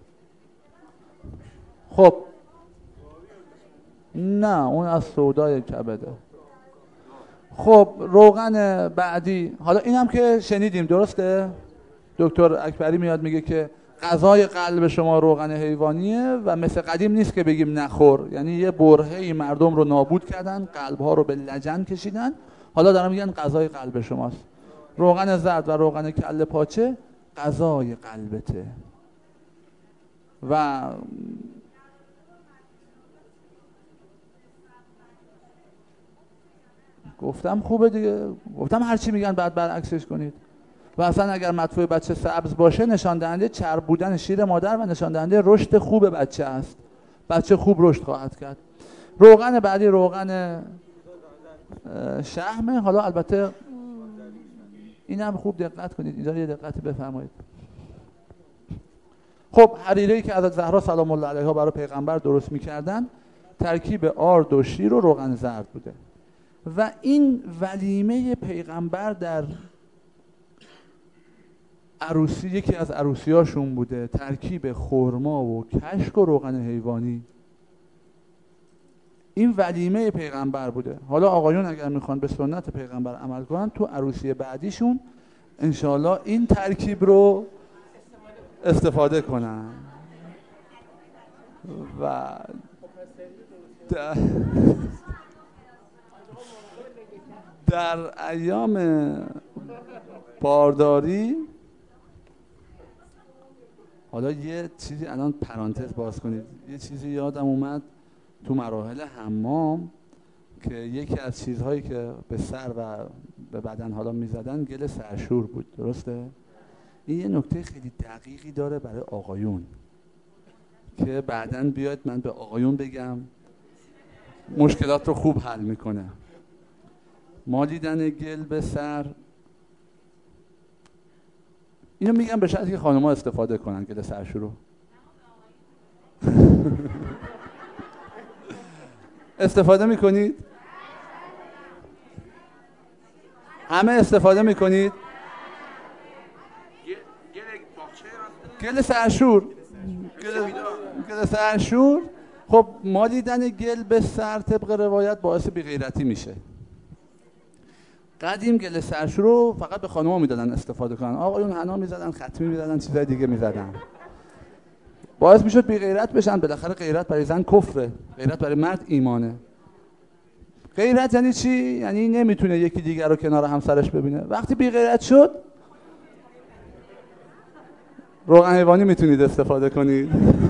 A: خب نه، اون از سودای کبده. خب روغن بعدی، حالا اینم که شنیدیم درسته؟ دکتر اکبری میاد میگه که غذای قلب شما روغن حیوانیه و مثل قدیم نیست که بگیم نخور. یعنی یه برهه‌ای مردم رو نابود کردن، قلب‌ها رو به لجن کشیدن، حالا دارن میگن غذای قلب شماست. روغن زرد و روغن کله پاچه غذای قلبته. و گفتم خوبه دیگه، گفتم هرچی میگن بعد برعکسش کنید. و اصلا اگر مدفوع بچه سبز باشه نشان دهنده چرب بودن شیر مادر و نشان دهنده رشد خوب بچه است. بچه خوب رشد خواهد کرد. روغن بعدی روغن شحمه. حالا البته اینم خوب دقت کنید، اینجا یه دقتی بفرمایید. خب حریره‌ای که حضرت زهرا سلام الله علیها برای پیغمبر درست می‌کردن ترکیب آرد و شیر و روغن زرد بوده. و این ولیمه پیغمبر در عروسی، یکی از عروسیاشون بوده، ترکیب خرما و کشک و روغن حیوانی. این ولیمه پیغمبر بوده. حالا آقایون اگر میخوان به سنت پیغمبر عمل کنن تو عروسی بعدیشون انشاءالله این ترکیب رو استفاده کنن. و در ایام بارداری، حالا یه چیزی الان پرانتز باز کنید، یه چیزی یادم اومد تو مراحل حمام که یکی از چیزهایی که به سر و به بدن حالا میزدن گل سرشور بود، درسته؟ این یه نکته خیلی دقیقی داره برای آقایون که بعداً بیاید من به آقایون بگم، مشکلات رو خوب حل میکنه. مالیدن گل به سر، اینو میگم به شرطی که خانم‌ها استفاده کنن گل سرشور رو. استفاده میکنید؟ همه استفاده میکنید؟ گل سرشور، گل سرشور. خب مالیدن گل به سر طبق روایت باعث بی‌غیرتی میشه. قدیم گل سرشور رو فقط به خانم‌ها میدادن استفاده کنن، آقایون حنا میزدن، ختمی میزدن، چیزای دیگه میزدن، باعث میشد بی غیرت بشن. بالاخره غیرت برای زن کفره، غیرت برای مرد ایمانه. غیرت یعنی چی؟ یعنی نمیتونه یکی دیگر رو کنار همسرش ببینه. وقتی بی غیرت شد روغن حیوانی میتونید استفاده کنید.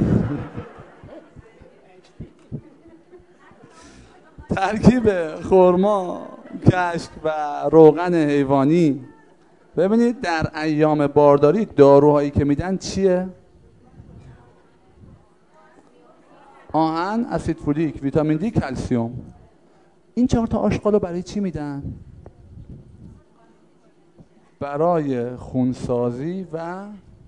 A: ترکیب خرما، کشک و روغن حیوانی. ببینید در ایام بارداری داروهایی که میدن چیه؟ آهن، اسید فولیک، ویتامین دی، کلسیم. این 4 تا آشغالو برای چی میدن؟ برای خونسازی و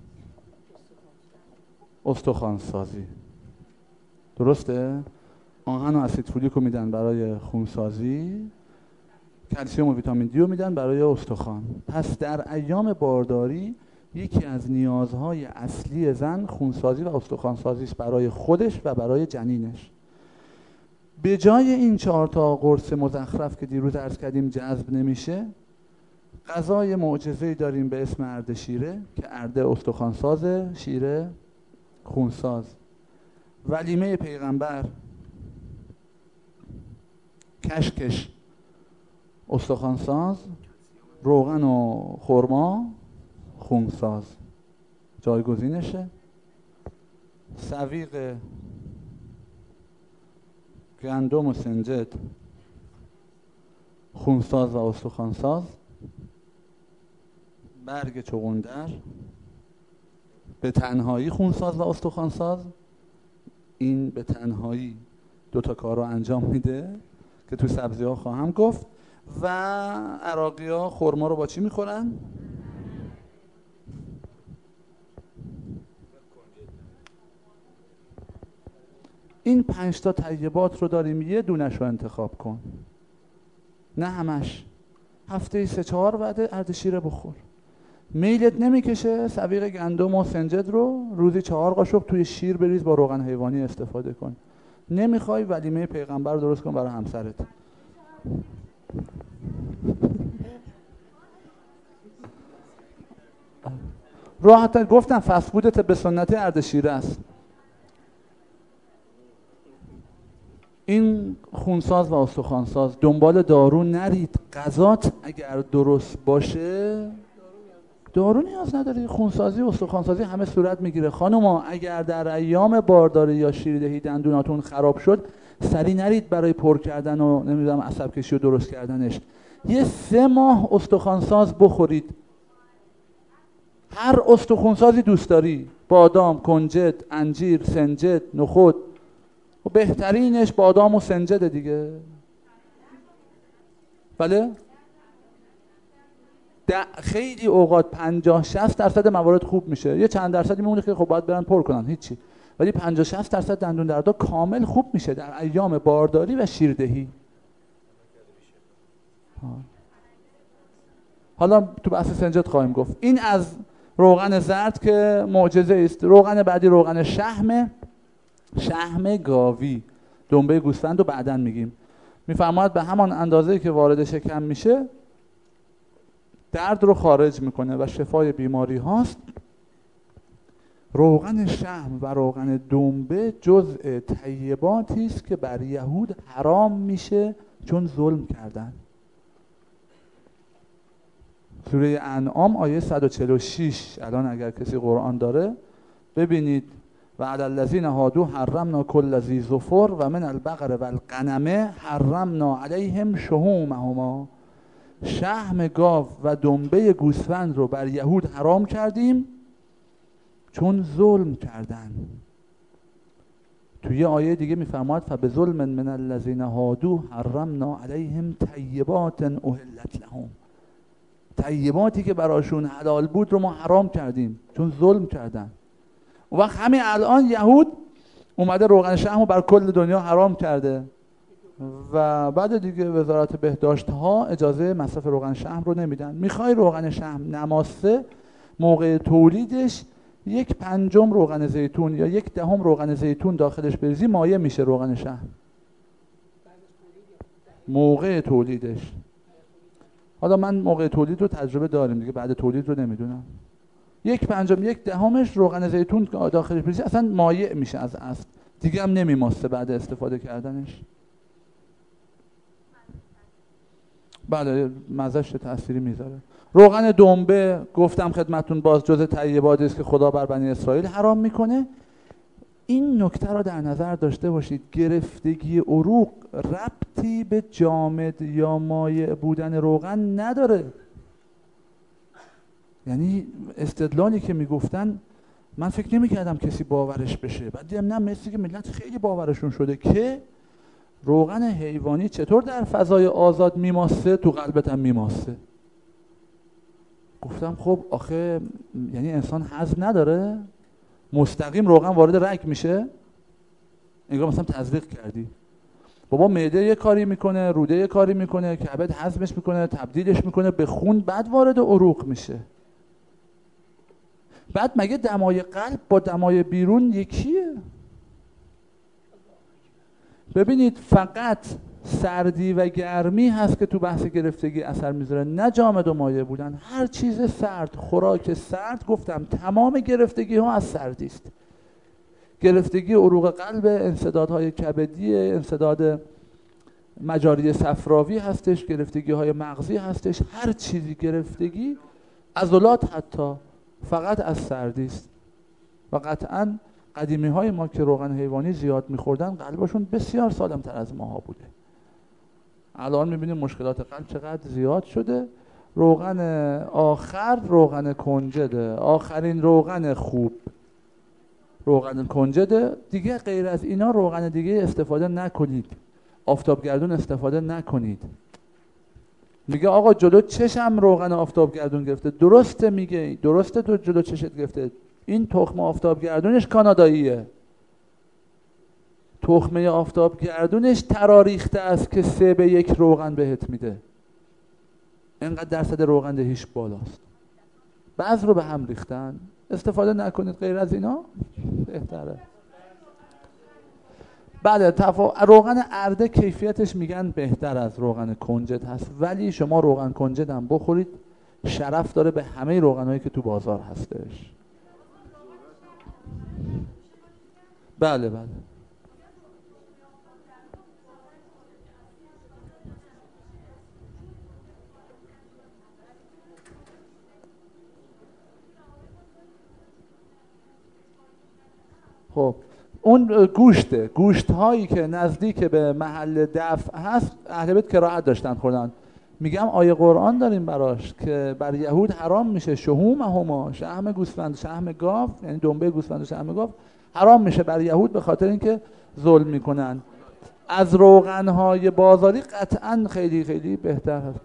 A: استخوانسازی. درسته؟ آهن و اسید فولیک رو میدن برای خونسازی، کلسیم و ویتامین دی رو میدن برای استخوان. پس در ایام بارداری یکی از نیازهای اصلی زن خونسازی و استخوانسازی است، برای خودش و برای جنینش. به جای این 4 تا قرص مزخرف که دیروز عرض کردیم جذب نمیشه، غذای معجزه‌ای داریم به اسم اردشیره که ارده استخوانساز، شیره خونساز. ولیمه پیغمبر کشکش استخوانساز، روغن و خرما خونساز. جایگزینشه سویق گندم و سنجد خونساز و استخوانساز، برگ چغندر به تنهایی خونساز و استخوانساز. این به تنهایی 2 تا کار رو انجام میده که تو سبزی ها خواهم گفت. و عراقی ها خرما رو با چی میخورن؟ این 5 تا طیبات رو داریم، یه دونش رو انتخاب کن. نه همش، هفته 3-4 وعده اردشیر بخور. میلت نمیکشه سویق گندم و سنجد رو روزی 4 قاشق توی شیر بریز با روغن حیوانی استفاده کن. نمیخوای ولیمه پیغمبر رو درست کن برای همسرت. راحت گفتم فست فودت به سنت اردشیر است. این خونساز و استخوانساز دنبال دارو نرید. غذات اگر درست باشه دارو نیاز نداری. خونسازی و استخوانسازی همه صورت میگیره. خانوما اگر در ایام بارداری یا شیردهی دندوناتون خراب شد، سری نرید برای پر کردن و نمیدونم عصب کشی و درست کردنش. یه 3 ماه استخوانساز بخورید. هر استخوانسازی دوست داری، بادام، کنجد، انجیر، سنجد، نخود، و بهترینش بادام و سنجد دیگه. بله؟ خیلی اوقات 50-60% موارد خوب میشه. یه چند درصدی میمونه که خب باید برن پر کنن، هیچی. ولی 50-60% دندون دردا کامل خوب میشه در ایام بارداری و شیردهی. حالا تو بحث سنجد خواهیم گفت. این از روغن زرد که معجزه است. روغن بعدی روغن شحم گاوی، دنبه گوسفند رو بعداً میگیم. میفرماید به همان اندازه‌ای که وارد شکم میشه درد رو خارج میکنه و شفای بیماری هاست. روغن شحم و روغن دنبه جزء طیباتی است که بر یهود حرام میشه چون ظلم کردن. سوره انعام آیه 146. الان اگر کسی قرآن داره ببینید. و علی الذین هادوا حرمنا کل ذی ظفر و من البقر و الغنم حرمنا علیهم شحومهما. شحم گاو و دنبه گوسفند رو بر یهود حرام کردیم چون ظلم کردن. توی آیه دیگه میفرماید فبظلم من الذین هادوا حرمنا علیهم طیبات احلت لهم. طیباتی که براشون حلال بود رو ما حرام کردیم چون ظلم کردن. اون وقت همین الان یهود اومده روغن شحم رو بر کل دنیا حرام کرده و بعد دیگه وزارت بهداشت ها اجازه مصرف روغن شحم رو نمیدن. میخوای روغن شحم نماسه موقع تولیدش 1/5 روغن زیتون یا 1/10 روغن زیتون داخلش بریزی مایع میشه روغن شحم موقع تولیدش. حالا من موقع تولید رو تجربه داریم دیگه، بعد تولید رو نمیدونم. 1/5 1/10 روغن زیتون داخلش بریزی اصلا مایع میشه از اصل دیگه، هم نمیماسه بعد استفاده کردنش. بله مزهش تأثیری میذاره. روغن دنبه گفتم خدمتون باز جزء طیباتی است که خدا بر بنی اسرائیل حرام میکنه. این نکته را در نظر داشته باشید، گرفتگی عروق ربطی به جامد یا مایع بودن روغن نداره. یعنی استدلالی که میگفتن من فکر نمیکردم کسی باورش بشه، بعد دیدم نه، مثل که ملت خیلی باورشون شده که روغن حیوانی چطور در فضای آزاد میماسه تو قلبت هم میماسه. گفتم خب آخه یعنی انسان هضم نداره؟ مستقیم روغن وارد رگ میشه؟ انگار مثلا تزریق کردی. بابا معده یه کاری میکنه، روده یه کاری میکنه، کبد هضمش میکنه، تبدیلش میکنه به خون، بعد وارد عروق میشه. بعد مگه دمای قلب با دمای بیرون یکیه؟ ببینید فقط سردی و گرمی هست که تو بحث گرفتگی اثر میذاره، نه جامد و مایع بودن. هر چیز سرد، خوراک سرد، گفتم تمام گرفتگی ها از سردی است. گرفتگی عروق قلب، انسدادهای کبدی، انسداد مجاری صفراوی هستش، گرفتگی های مغزی هستش، هر چیزی گرفتگی، عضلات حتی، فقط از سردی است. و قطعاً قدیمی های ما که روغن حیوانی زیاد میخوردن قلبشون بسیار سالم تر از ماها بوده. الان میبینیم مشکلات قلب چقدر زیاد شده. روغن آخر روغن کنجده، آخرین روغن خوب روغن کنجده دیگه. غیر از اینا روغن دیگه استفاده نکنید. آفتابگردون استفاده نکنید. میگه آقا جلو چشم روغن آفتابگردون گرفته. درسته، میگه درسته تو جلو چشت گرفته. این تخم آفتابگردونش کاناداییه. تخمه آفتابگردونش تراریخته است که 3 به 1 روغن بهت میده. اینقدر درصد روغن دهیش بالاست. بعض رو به هم ریختن. استفاده نکنید غیر از اینا بهتره. بله روغن ارده کیفیتش میگن بهتر از روغن کنجد هست، ولی شما روغن کنجد هم بخورید شرف داره به همه روغنایی که تو بازار هستش. بله بله. خب اون گوشت هایی که نزدیک به محل دفع هست اهل بیت کراهت داشتن خوردن. میگم آیه قرآن داریم براش که بر یهود حرام میشه شحومهما، شحم گوسفند، شحم گاو، یعنی دنبه گوسفند و شحم گاو حرام میشه بر یهود به خاطر اینکه ظلم میکنن. از روغن های بازاری قطعا خیلی خیلی بهتر هست.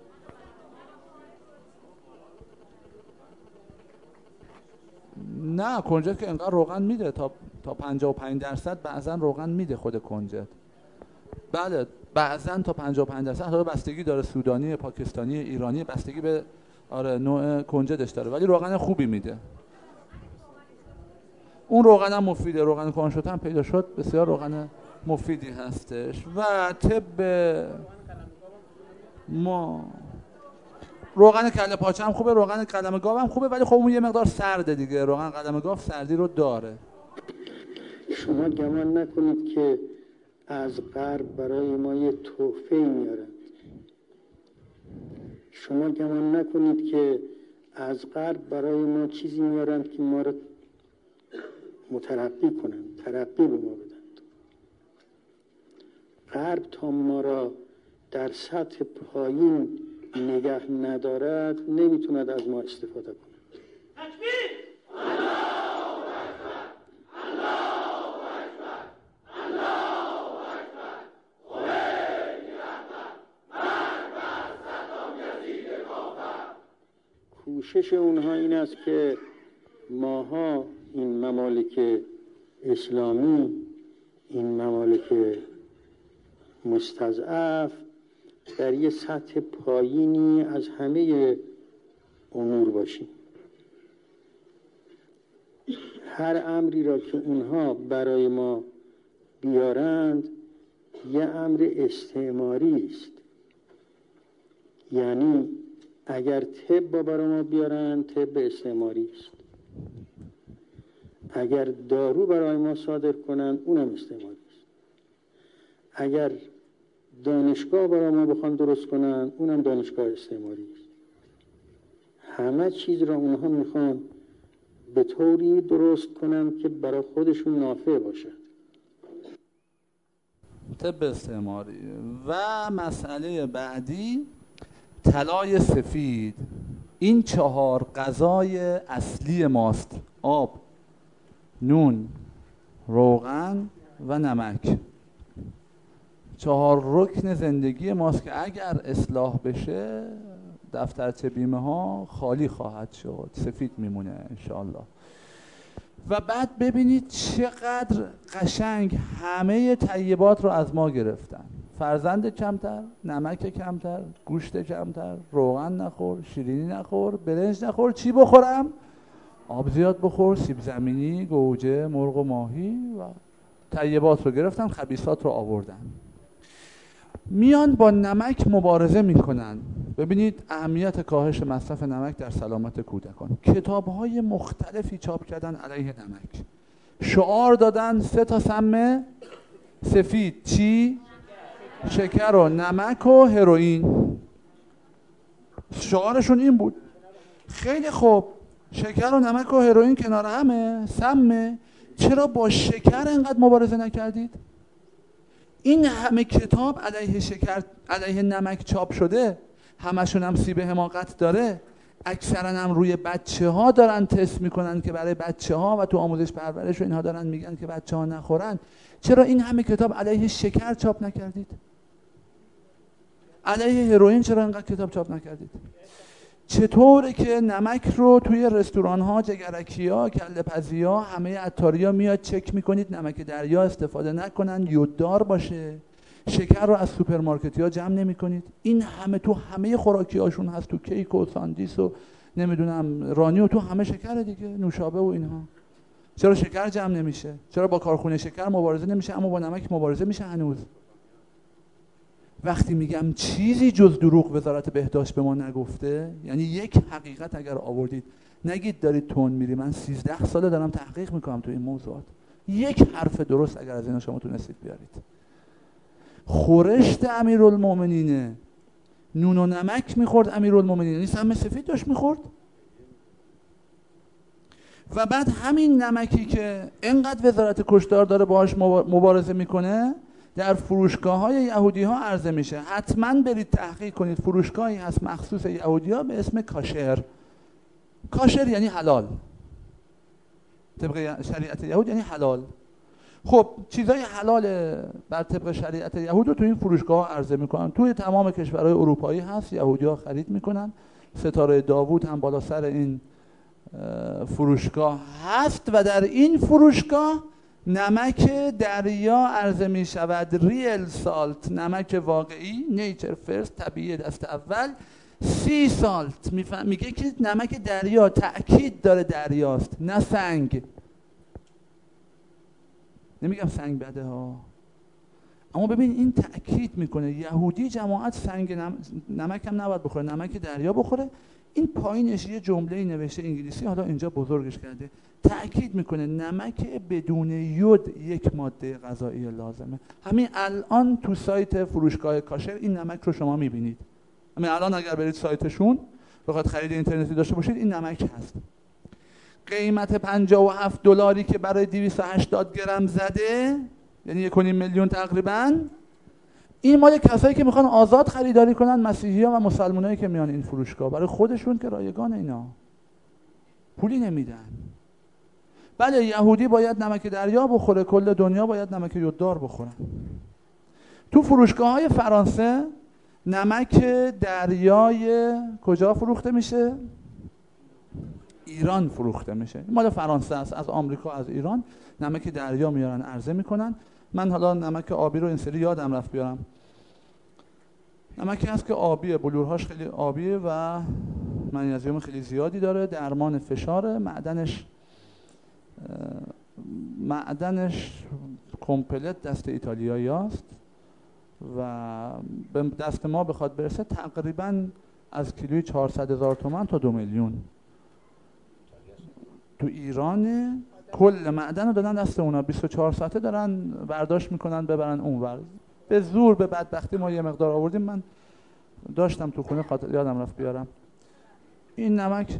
A: نه کنجد که انقدر روغن میده تا 55% بعضن روغن میده خود کنجد. بله بعضن تا 55%، حالا بستگی داره سودانی، پاکستانی، ایرانی، بستگی به نوع کنجدش داره، ولی روغن خوبی میده. اون روغن هم مفیده، روغن کنشوت هم پیدا شد بسیار روغن مفیدی هستش. و طب ما روغن کله پاچه هم خوبه، روغن قلم گاو هم خوبه، ولی خب اون یه مقدار سرده دیگه. روغن قلم گاو سردی رو داره.
B: شما گمان نکنید که از غرب برای ما یه تحفه میارند. شما گمان نکنید که از غرب برای ما چیزی میارند که ما رو مترقی کنند، ترقی به ما بدند. غرب تا ما را در سطح پایین نگه ندارد نمیتوند از ما استفاده کند. تکبیر! کوشش اونها این است که ماها این ممالک اسلامی، این ممالک مستضعف در یه سطح پایینی از همه امور باشیم. هر امری را که اونها برای ما بیارند یه امر استعماری است. یعنی اگر طب برای ما بیارن طب استعماری است، اگر دارو برای ما صادر کنن اونم استعماری است، اگر دانشگاه برای ما بخوان درست کنن اونم دانشگاه استعماری است. همه چیز را اونها میخوان به طوری درست کنن که برای خودشون نافع باشد.
A: طب استعماری. و مسئله بعدی طلای سفید. این 4 غذای اصلی ماست: آب، نون، روغن و نمک. 4 رکن زندگی ماست که اگر اصلاح بشه دفترچه بیمه ها خالی خواهد شد، سفید میمونه انشاءالله. و بعد ببینید چقدر قشنگ همه طیبات رو از ما گرفتن. فرزند کمتر، نمک کمتر، گوشت کمتر، روغن نخور، شیرینی نخور، برنج نخور. چی بخورم؟ آب زیاد بخور، سیب زمینی، گوجه، مرغ و ماهی. و طیبات رو گرفتن، خبیثات رو آوردن. میان با نمک مبارزه میکنن. ببینید اهمیت کاهش مصرف نمک در سلامت کودکان. کتاب‌های مختلفی چاپ کردن علیه نمک. شعار دادن 3 تا سم سفید. چی؟ شکر و نمک و هروئین. شعارشون این بود. خیلی خوب، شکر و نمک و هروئین کنار همه، سمه، چرا با شکر انقدر مبارزه نکردید؟ این همه کتاب علیه شکر، علیه نمک چاپ شده، همشون هم سیب حماقت داره. اکثرا هم روی بچه ها دارن تست میکنن که برای بچه ها و تو آموزش پرورش و اینها دارن میگن که بچه ها نخورن. چرا این همه کتاب علیه شکر چاپ نکردید؟ علیه هروئین چرا اینقدر کتاب چاپ نکردید؟ چطوره که نمک رو توی رستوران ها، جگرکی ها، کله پزی ها، همه عطاری ها میاد چک میکنید نمک دریا استفاده نکنن، یوددار باشه. شکر رو از سوپرمارکتی ها جمع نمی کنید؟ این همه تو همه خوراکی هاشون هست، تو کیک و ساندیس و نمیدونم رانی و تو همه شکر دیگه، نوشابه و اینها. چرا شکر جمع نمیشه؟ چرا با کارخونه شکر مبارزه نمیشه اما با نمک مبارزه میشه هنوز؟ وقتی میگم چیزی جز دروغ وزارت بهداشت به ما نگفته، یعنی یک حقیقت اگر آوردید، نگید دارید تون میری. من 13 ساله دارم تحقیق میکنم تو این موضوعات. یک حرف درست اگر از اینا شما تونستید بیارید. خورشت امیرالمومنینه، نون و نمک میخورد امیرالمومنین، یعنی سم سفید داشت میخورد. و بعد همین نمکی که اینقدر وزارت کشتار داره باهاش مبارزه میکنه در فروشگاه‌های یهودی‌ها عرضه میشه. حتما برید تحقیق کنید، فروشگاهی هست مخصوص یهودی‌ها به اسم کاشر. کاشر یعنی حلال، طبق شریعت یهود یعنی حلال. خب چیزای حلال بر طبق شریعت یهود رو تو این فروشگاه‌ها عرضه میکنن. توی تمام کشورهای اروپایی هست، یهودی‌ها خرید میکنن. ستاره داوود هم بالا سر این فروشگاه هست و در این فروشگاه نمک دریا عرضه می شود، ریل سالت، نمک واقعی، نیچر فرست، طبیعی دست اول، سی سالت. میگه که نمک دریا، تأکید داره دریاست نه سنگ. نمیگم سنگ بده ها، اما ببین این تأکید میکنه یهودی جماعت سنگ نمک هم نباید بخوره، نمک دریا بخوره. این پایینش یه جمله‌ای نوشته انگلیسی، حالا اینجا بزرگش کرده، تأکید میکنه نمک بدون یود یک ماده غذایی لازمه. همین الان تو سایت فروشگاه کاشر این نمک رو شما میبینید. همین الان اگر برید سایتشون بخواد خرید اینترنتی داشته باشید این نمک هست. قیمت $57 که برای 280 گرم زده، یعنی 1.5 میلیون تقریبا، این مال کسایی که میخوان آزاد خریداری کنن، مسیحی‌ها و مسلمانایی که میان این فروشگاه، برای خودشون که رایگان اینا پولی نمیدن. بله یهودی باید نمک دریا بخوره، کل دنیا باید نمک یوددار بخورن. تو فروشگاه‌های فرانسه نمک دریای کجا فروخته میشه؟ ایران فروخته میشه. این مال فرانسه است، از آمریکا از ایران نمک دریا میارن عرضه میکنن. من حالا نمک آبی رو این سری یادم رفت بیارم. نمکی هست که آبیه، بلورهاش خیلی آبیه و منیزیم خیلی زیادی داره، درمان فشاره، معدنش کمپلت دست ایتالیایی است و به دست ما بخواد برسه تقریبا از کیلوی 400,000 تومان تا 2 میلیون. تو ایران کل معدن رو دادن دست اونا، 24 ساعته دارن برداشت میکنن ببرن اونور. به زور به بدبختی ما یه مقدار آوردیم، من داشتم تو خونه خاطر یادم رفت بیارم. این نمک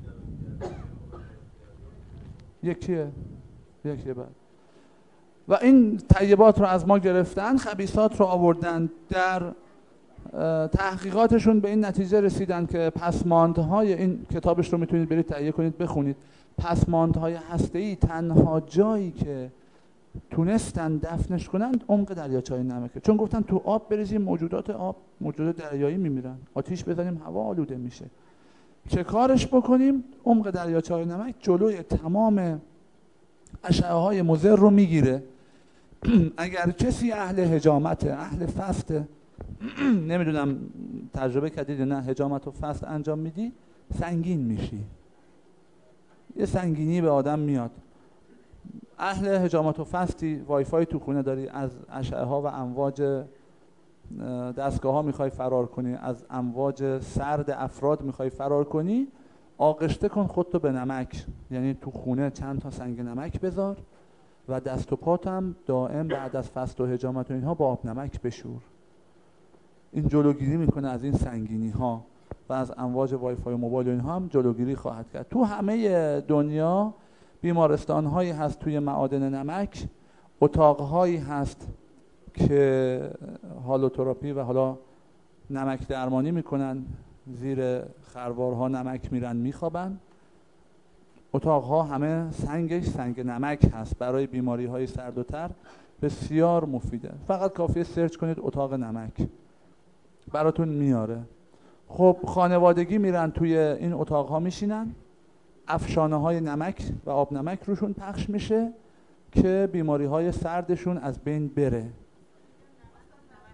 A: یکیه بعد و این طیبات رو از ما گرفتن، خبیثات رو آوردن. در تحقیقاتشون به این نتیجه رسیدن که پسماندهای، این کتابش رو میتونید برید تهیه کنید بخونید، پسماندهای هسته‌ای تنها جایی که تونستن دفنش کنند عمق دریاچه نمکه، چون گفتن تو آب بریزیم موجودات آب، موجودات دریایی میمیرن، آتیش بزنیم هوا آلوده میشه، چه کارش بکنیم؟ عمق دریاچه نمک جلوی تمام اشعه های مضر رو میگیره. اگر کسی اهل حجامت، اهل فست، نمیدونم تجربه کردید نه، حجامت و فست انجام میدی سنگین میشی، یه سنگینی به آدم میاد. اهل حجامت و فستی، وای فای تو خونه داری، از اشعه ها و امواج دستگاه ها میخوای فرار کنی، از امواج سرد افراد میخوای فرار کنی، آغشته کن خودتو به نمک. یعنی تو خونه چند تا سنگ نمک بذار و دست و پاتم دائم بعد از فست و حجامت و اینها با آب نمک بشور. این جلوگیری میکنه از این سنگینی ها و از امواج وای فای و موبایل و اینها هم جلوگیری خواهد کرد. تو همه دنیا بیمارستان هایی هست توی معادن نمک، اتاق هایی هست که هالوتراپی و حالا نمک درمانی میکنن، زیر خروارها نمک میرن میخوابن. اتاق ها همه سنگش سنگ نمک هست، برای بیماری های سرد و تر بسیار مفیده. فقط کافیه سرچ کنید اتاق نمک براتون میاره. خب خانوادگی میرن توی این اتاق ها میشینن، افشانه های نمک و آب نمک روشون پخش میشه که بیماری های سردشون از بین بره.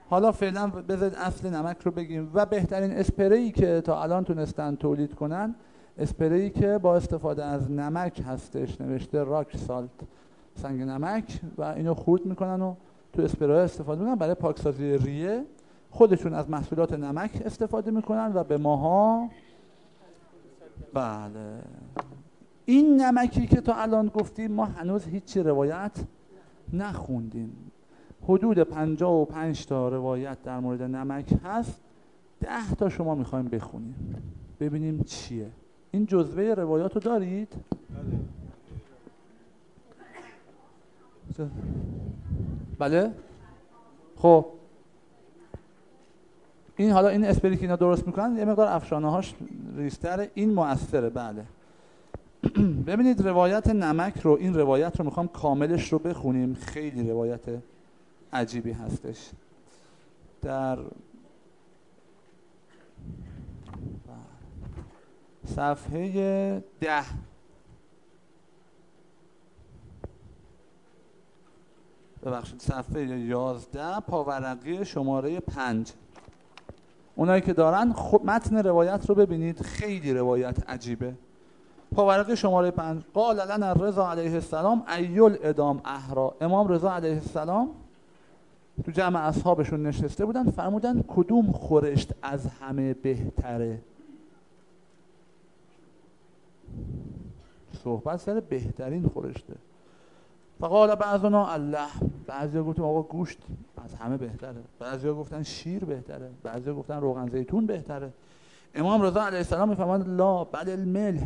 A: حالا فعلا بذارید اصل نمک رو بگیم. و بهترین اسپری که تا الان تونستن تولید کنن اسپری که با استفاده از نمک هستش، نوشته راک سالت، سنگ نمک، و اینو خورد میکنن و تو اسپری استفاده میکنن برای پاکسازی ریه. خودشون از محصولات نمک استفاده میکنن و به ماها بله. این نمکی که تا الان گفتیم ما هنوز هیچی روایت نخوندیم. حدود 55 تا روایت در مورد نمک هست. 10 تا شما میخوایم بخونیم ببینیم چیه. این جزوه روایات رو دارید؟ بله؟ خب این حالا این اسپری که اینا درست میکنن یه مقدار افشانه هاش ریستره، این مؤثره. بله ببینید روایت نمک رو، این روایت رو میخوام کاملش رو بخونیم، خیلی روایت عجیبی هستش. در صفحه 10 ببخشید صفحه 11 پاورقی شماره 5. اونایی که دارن متن روایت رو ببینید، خیلی روایت عجیبه. پاورقی شماره 5: قال لنا رضا علیه السلام ایل ادام احرا. امام رضا علیه السلام تو جمع اصحابشون نشسته بودن، فرمودن کدوم خورشت از همه بهتره؟ صحبت سر بهترین خورشته. فقال بعضنا اللحم. بعضیا گفتن آقا گوشت از همه بهتره، بعضیا گفتن شیر بهتره، بعضیا گفتن روغن زیتون بهتره. امام رضا علیه السلام میفرماد لا بل الملح.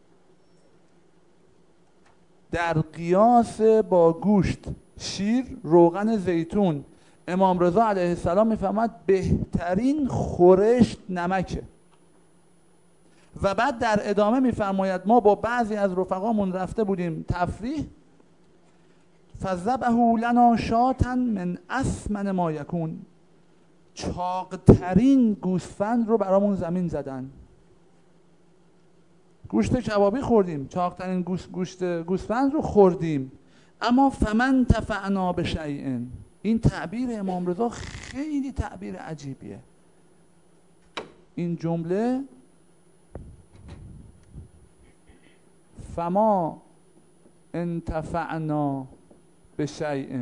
A: در قیاس با گوشت، شیر، روغن زیتون، امام رضا علیه السلام میفرماد بهترین خورشت نمکه. و بعد در ادامه میفرماید ما با بعضی از رفقامون رفته بودیم تفریح، فذبحوا لنا شاة من اسمن ما یکون. چاقترین گوسفند رو برامون زمین زدن. گوشت کبابی خوردیم، چاقترین گوسفند رو خوردیم. اما فمن تفعنا بشیء. این تعبیر امام رضا خیلی تعبیر عجیبیه. این جمله فما انتفعنا بشیء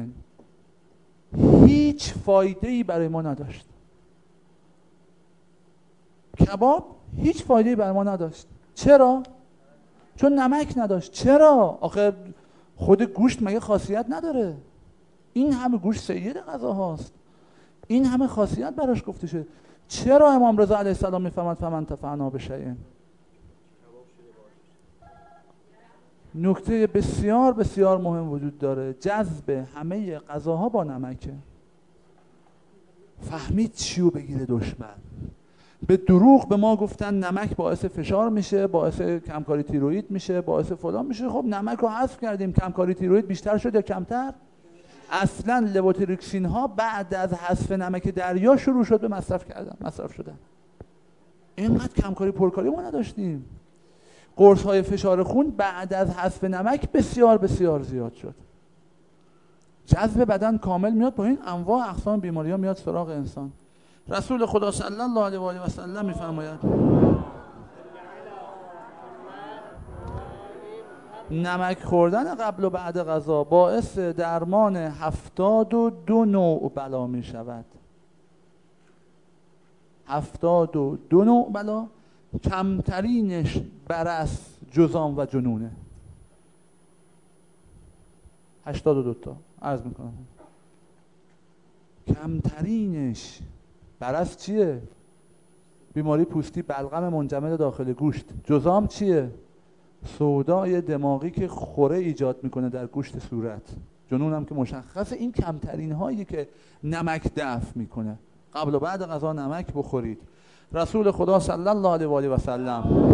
A: هیچ فایده‌ای برای ما نداشت. کباب هیچ فایده‌ای برای ما نداشت. چرا؟ چون نمک نداشت. چرا؟ آخه خود گوشت مگه خاصیت نداره؟ این همه گوشت سید غذا هاست، این همه خاصیت براش گفته شده. چرا امام رضا علیه السلام میفهمد فمن تفعنا بشیء؟ نکته بسیار بسیار مهم وجود داره. جذب همه غذاها با نمکه. فهمید چیو بگیره دشمن. به دروغ به ما گفتن نمک باعث فشار میشه، باعث کمکاری تیروئید میشه، باعث فلان میشه. خب نمک رو حذف کردیم، کمکاری تیروئید بیشتر شد یا کمتر؟ اصلا لووتیروکسین ها بعد از حذف نمک دریا شروع شد به مصرف شدن. اینقدر کمکاری پرکاری ما نداشتیم. قرص های فشار خون بعد از حذف نمک بسیار بسیار زیاد شد. جذب بدن کامل میاد، با این انواع اقسام بیماری ها میاد سراغ انسان. رسول خدا صلی الله علیه و آله و سلم میفرماید نمک خوردن قبل و بعد غذا باعث درمان 72 نوع بلا می شود. 72 نوع بلا، کمترینش برص، جذام و جنونه. 82 تا عرض میکنم. کمترینش برص چیه؟ بیماری پوستی، بلغم منجمد داخل گوشت. جذام چیه؟ سودای دماغی که خوره ایجاد میکنه در گوشت صورت. جنون هم که مشخصه. این کمترین هایی که نمک دفع میکنه. قبل و بعد غذا نمک بخورید. رسول خدا صلی الله علیه و آله و سلم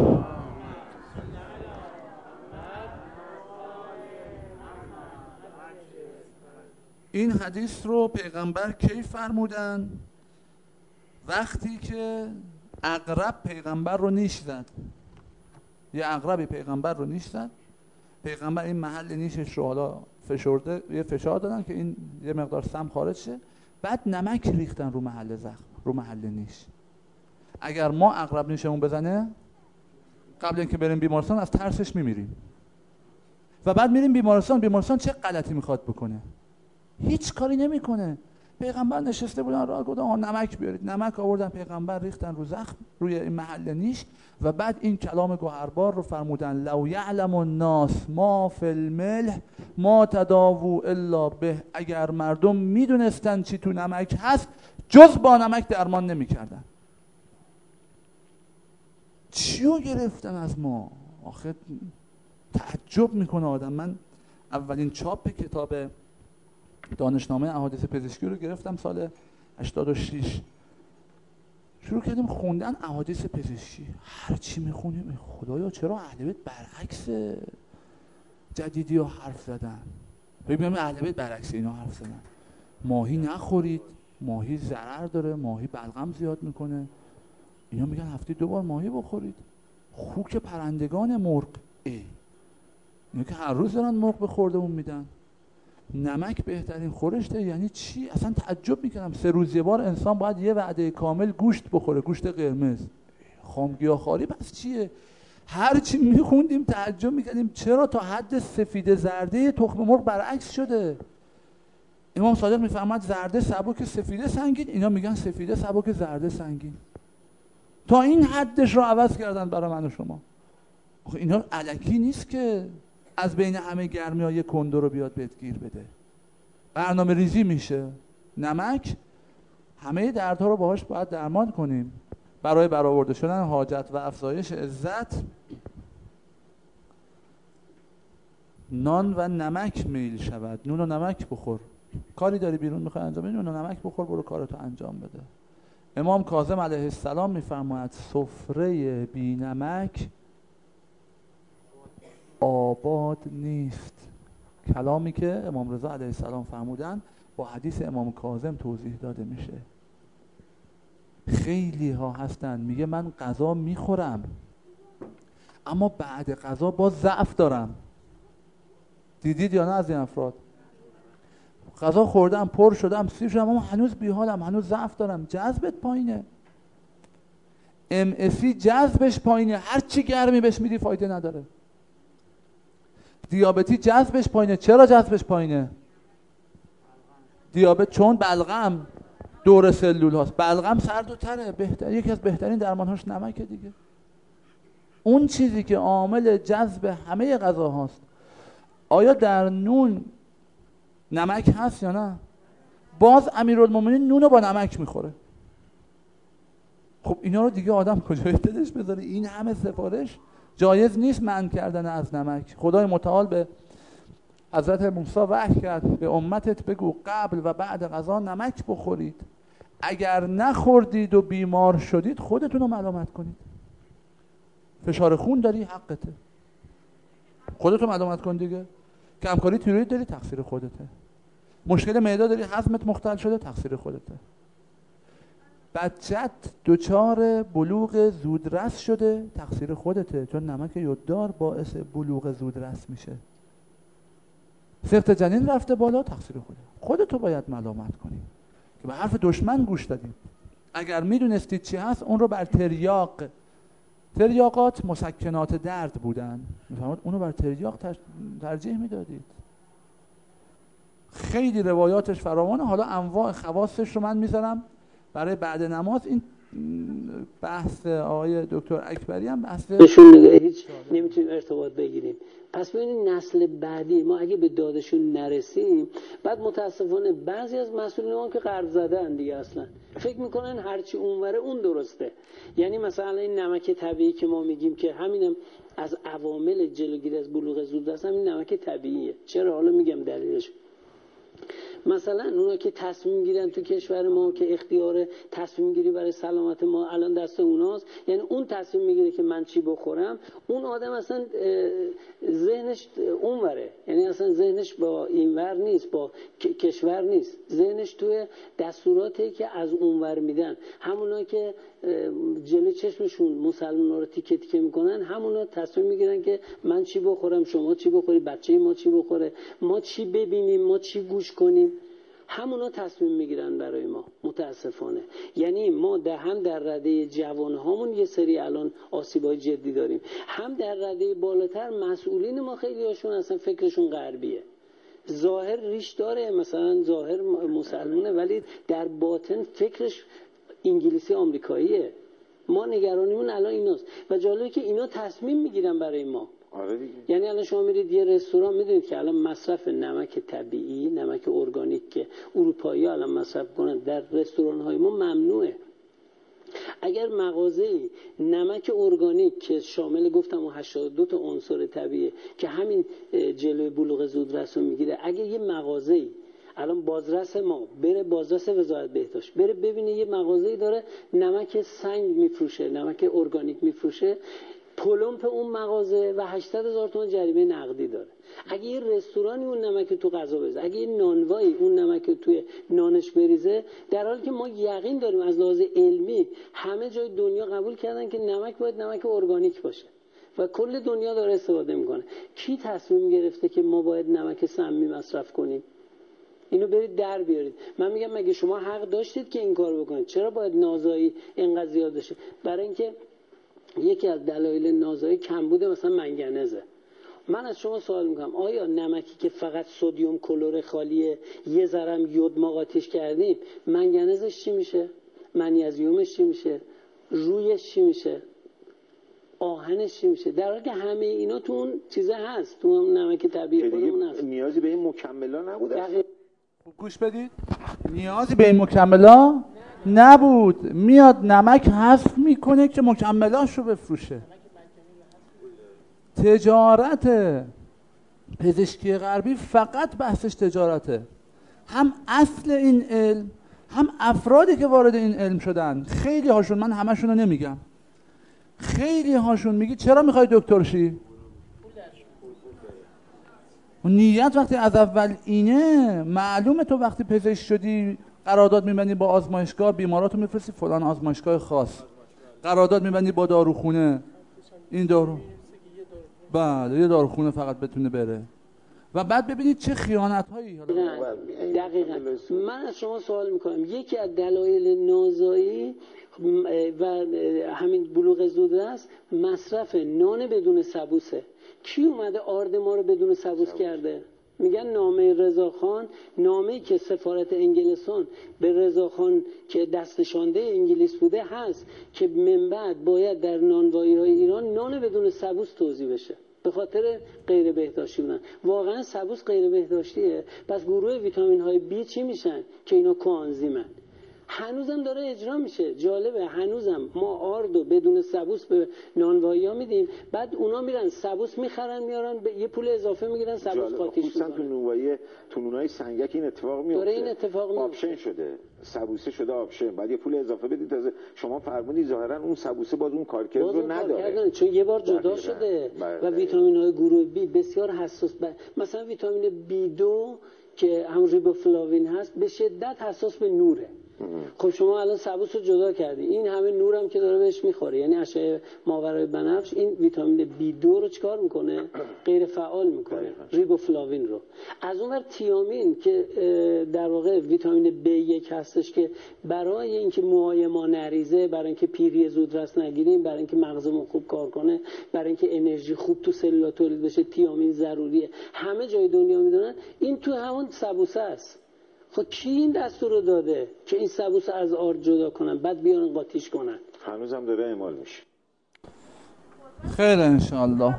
A: این حدیث رو پیغمبر کی فرمودن؟ وقتی که عقرب پیغمبر رو نیش زد. یه عقربی پیغمبر رو نیش زد. پیغمبر این محل نیشش رو حالا فشرده، یه فشار دادن که این یه مقدار سم خارج شه. بعد نمک ریختن رو محل زخم، رو محل نیش. اگر ما عقرب نیشمون بزنه قبل اینکه بریم بیمارستان از ترسش میمیریم و بعد میریم بیمارستان چه غلطی میخواد بکنه؟ هیچ کاری نمیکنه. پیغمبر نشسته بودن راه گفتن نمک بیارید، نمک آوردن، پیغمبر ریختن رو زخم، روی این محل نیش و بعد این کلام گوهربار رو فرمودن لو یعلم الناس ما فی الملح ما تداووا الا به. اگر مردم میدونستن چی تو نمک هست جز با نمک درمان نمیکردن. چیو گرفتن از ما؟ آخه تعجب میکنه آدم. من اولین چاپ کتاب دانشنامه احادیث پزشکی رو گرفتم سال 86. شروع کردیم خوندن احادیث پزشکی. هر چی میخونیم خدایا چرا اهل بیت برعکس جدیدی ها حرف زدن؟ ببینیم اهل بیت برعکس اینا حرف زدن. ماهی نخورید، ماهی ضرر داره، ماهی بلغم زیاد میکنه. اینا میگن هفته 2 بار ماهی بخورید. خوک پرندگان مرغ، اینا که هر روز دارن مرغ به خوردمون میدن. نمک بهترین خورشته یعنی چی؟ اصلا تعجب میکنم 3 روز یه بار انسان باید یه وعده کامل گوشت بخوره، گوشت قرمز. خامگیاخواری پس چیه؟ هر چی میخوندیم تعجب میکردیم چرا تا حد سفید زرده تخم مرغ برعکس شده. امام صادق میفرماد زرده سبک سفیده سنگین، اینا میگن سفیده سبک زرده سنگین. تا این حدش رو عوض کردن برای من و شما. آخه اینا الکی نیست که از بین همه گرمی ها یه کندو رو بیاد بهت گیر بده. برنامه ریزی میشه. نمک همه دردها رو باهاش باید درمان کنیم. برای برآورده شدن حاجت و افزایش عزت نان و نمک میل شود. نون و نمک بخور. کاری داری بیرون میخوای انجام بدی، نون و نمک بخور، برو کارتو انجام بده. امام کاظم علیه السلام میفرماید سفره بی نمک آباد نیست. کلامی که امام رضا علیه السلام فرمودن با حدیث امام کاظم توضیح داده میشه. خیلی ها هستن میگه من غذا میخورم اما بعد غذا باز ضعف دارم. دیدید یا نه از این افراد؟ غذا خوردم، پر شدم، سیر شدم اما هنوز بیحالم، هنوز ضعف دارم. جذبت پایینه. MSC جذبش پایینه، هر چی گرمی بهش میدی فایده نداره. دیابتی جذبش پایینه. چرا جذبش پایینه؟ دیابت چون بلغم دور سلول هاست. بلغم سرد و تره. یکی از بهترین درمان هاش نمکه دیگه. اون چیزی که عامل جذب همه غذا هاست. آیا در نون نمک هست یا نه؟ باز امیرالمومنین نون رو با نمک میخوره. خب اینا رو دیگه آدم کجای دلش بذاره؟ این همه سفارش جایز نیست منع کردن از نمک. خدای متعال به حضرت موسی وحی کرد به امتت بگو قبل و بعد غذا نمک بخورید. اگر نخوردید و بیمار شدید خودتون رو ملامت کنید. فشار خون داری حقته، خودتو ملامت کن دیگه. کمکاری تیروید داری تقصیر خودته. مشکل معده داری هضمت مختل شده تقصیر خودته. بچت دچار بلوغ زودرس شده تقصیر خودته، چون نمک یوددار باعث بلوغ زودرس میشه. سقط جنین رفته بالا تقصیر خودتو باید ملامت کنی که به حرف دشمن گوش دادید. اگر میدونستید چی هست اون رو بر تریاقات مسکنات درد بودن، میفهمید اونو بر تریاق ترجیح میدادید. خیلی روایاتش فراوانه. حالا انواع خواصش رو من میذارم برای بعد نماز. این بحث آقای دکتر اکبری هم بحث
C: نشون میده هیچ نمیتونیم ارتباط بگیریم. پس ببینید نسل بعدی ما اگه به دادشون نرسیم، بعد متاسفانه بعضی از مسئولین ما که غرب زدن دیگه اصلا فکر میکنن هرچی اونوره اون درسته. یعنی مثلا این نمک طبیعی که ما میگیم که همینم از عوامل جلوگیری از بلوغ زودرس همین نمک طبیعیه. چرا؟ حالا میگم دلیلش. مثلا اونا که تصمیم گیرن تو کشور ما که اختیار تصمیم گیری برای سلامت ما الان دست اوناست، یعنی اون تصمیم میگیره که من چی بخورم، اون آدم اصلا ذهنش اونوره، یعنی اصلا ذهنش با اینور نیست، با کشور نیست، ذهنش توی دستوراتی که از اونور میدن. همونا که جلوی چشمشون مسلمانا رو تیکه تیکه میکنن، همونا تصمیم میگیرن که من چی بخورم، شما چی بخوری، بچه ما چی بخوره، ما چی ببینیم، ما چی گوش کنیم. همونا تصمیم میگیرن برای ما متاسفانه. یعنی ما هم در رده جوان هامون یه سری الان آسیبای جدی داریم، هم در رده بالاتر مسئولین ما خیلی هاشون اصلا فکرشون غربیه. ظاهر ریش داره، مثلا ظاهر مسلمونه ولی در باطن فکرش انگلیسی آمریکاییه. ما نگرانیمون الان ایناست و جالبه که اینا تصمیم میگیرن برای ما.
D: آره دیگه.
C: یعنی الان شما میرید یه رستوران، میدونید که الان مصرف نمک طبیعی، نمک ارگانیک که اروپایی‌ها الان مصرف کنن در رستوران‌های ما ممنوعه. اگر مغازه‌ای نمک ارگانیک که شامل گفتم 82 تا عنصر طبیعی که همین جلوی بلوغ زودرس رو میگیره، اگه یه مغازه‌ای الان بازرس ما بره، بازرس وزارت بهداشت بره ببینه یه مغازه‌ای داره نمک سنگ میفروشه، نمک ارگانیک میفروشه، پلمپ اون مغازه و 800,000 تومان جریمه نقدی داره. اگه یه رستورانی اون نمک تو غذا بریزه، اگه یه نانوایی اون نمک توی نانش بریزه، در حالی که ما یقین داریم از لحاظ علمی همه جای دنیا قبول کردن که نمک باید نمک ارگانیک باشه و کل دنیا داره استفاده میکنه. کی تصمیم گرفته که ما باید نمک سمی مصرف کنیم؟ اینو برید در بیارید. من میگم مگه شما حق داشتید که این کار بکنید؟ چرا باید نازایی اینقدر زیاد بشه؟ برای اینکه یکی از دلایل نازایی کمبود مثلا منگنزه. من از شما سوال میکنم آیا نمکی که فقط سدیم کلور خالیه یه ذرم یود ما قاطیش کردیم، منگنزش چی میشه؟ منیزیمش چی میشه؟ رویش چی میشه؟ آهنش چی میشه؟ در حالی که همه اینا تو اون چیزه هست، تو اون نمک طبیعی خودمون هست.
D: نیازی به این مکملا نبود.
A: گوش بدید، نیازی به این مکملا نبود. میاد نمک حذف میکنه که مکملاش رو بفروشه. تجارت پزشکی غربی فقط بحثش تجارته. هم اصل این علم، هم افرادی که وارد این علم شدن، خیلی هاشون، من همشون رو نمیگم، خیلی هاشون میگی چرا میخوای دکتر شی؟ نیت وقتی از اول اینه، معلومه تو وقتی پزشک شدی قرارداد میبندی با آزمایشگاه، بیماراتو میفرستی فلان آزمایشگاه خاص، قرارداد میبندی با داروخونه، این دارو بله یه داروخونه فقط بتونه بره و بعد ببینید چه خیانت‌هایی.
C: دقیقاً من از شما سوال میکنم، یکی از دلایل نازایی و همین بلوغ زودرس مصرف نان بدون سبوسه. کی اومده آرد ما رو بدون سبوس کرده؟ میگن نامه رضاخان، نامه‌ای که سفارت انگلستان به رضاخان که دستشانده انگلیس بوده هست که من بعد باید در نانوایی‌های ایران نان بدون سبوس توزیع بشه به خاطر غیر بهداشتی بودن. واقعا سبوس غیر بهداشتیه. پس گروه ویتامین های بی چی میشن که اینا کوآنزیمن؟ هنوزم داره اجرا میشه. جالبه هنوزم ما آردو بدون سبوس به نانوایی ها میدیم، بعد اونا میرن سبوس میخرن میارن یه پول اضافه میگیرن سبوس قاطیش میکنن.
D: خصوصا تو نونوایی، تو نونای سنگک این اتفاق میفته.
C: داره این اتفاق میفته.
D: آپشن شده، سبوسه شده آپشن، بعد یه پول اضافه بدید. تازه شما فرمودید ظاهرا اون سبوسه باز اون کارکرد رو نداره،
C: چون یه بار جدا شده. و ویتامین های گروه بی بسیار حساس مثلا ویتامین B2 که هم ریبوفلاوین هست به شدت حساس به نوره. خب شما الان سبوس رو جدا کردی، این همه نورم که داره بهش میخوره، یعنی اشعه ماورای بنفش این ویتامین B2 رو چیکار میکنه؟ غیر فعال میکنه، ریبوفلاوین رو. از اون ور تیامین که در واقع ویتامین B1 هستش که برای اینکه موهای ما نریزه، برای اینکه پیری زودرس نگیریم، برای اینکه مغزمون خوب کار کنه، برای اینکه انرژی خوب تو سلول‌ها تولید بشه، تیامین ضروریه. همه جای دنیا میدونن این تو همون سبوسه است. خب کی این دستور رو داده که این سبوس از آرد جدا کنن بعد بیارن قاطیش کنن؟
D: هنوزم داره اعمال میشه.
A: خیر انشاءالله.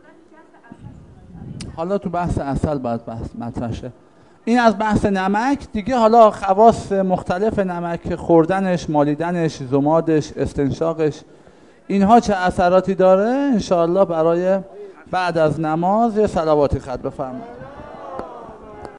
A: حالا تو بحث عسل باید بحث مطرح شه. این از بحث نمک دیگه. حالا خواص مختلف نمک، خوردنش، مالیدنش، زمادش، استنشاقش، اینها چه اثراتی داره انشاءالله برای بعد از نماز یه صلواتی خط بفرمایید.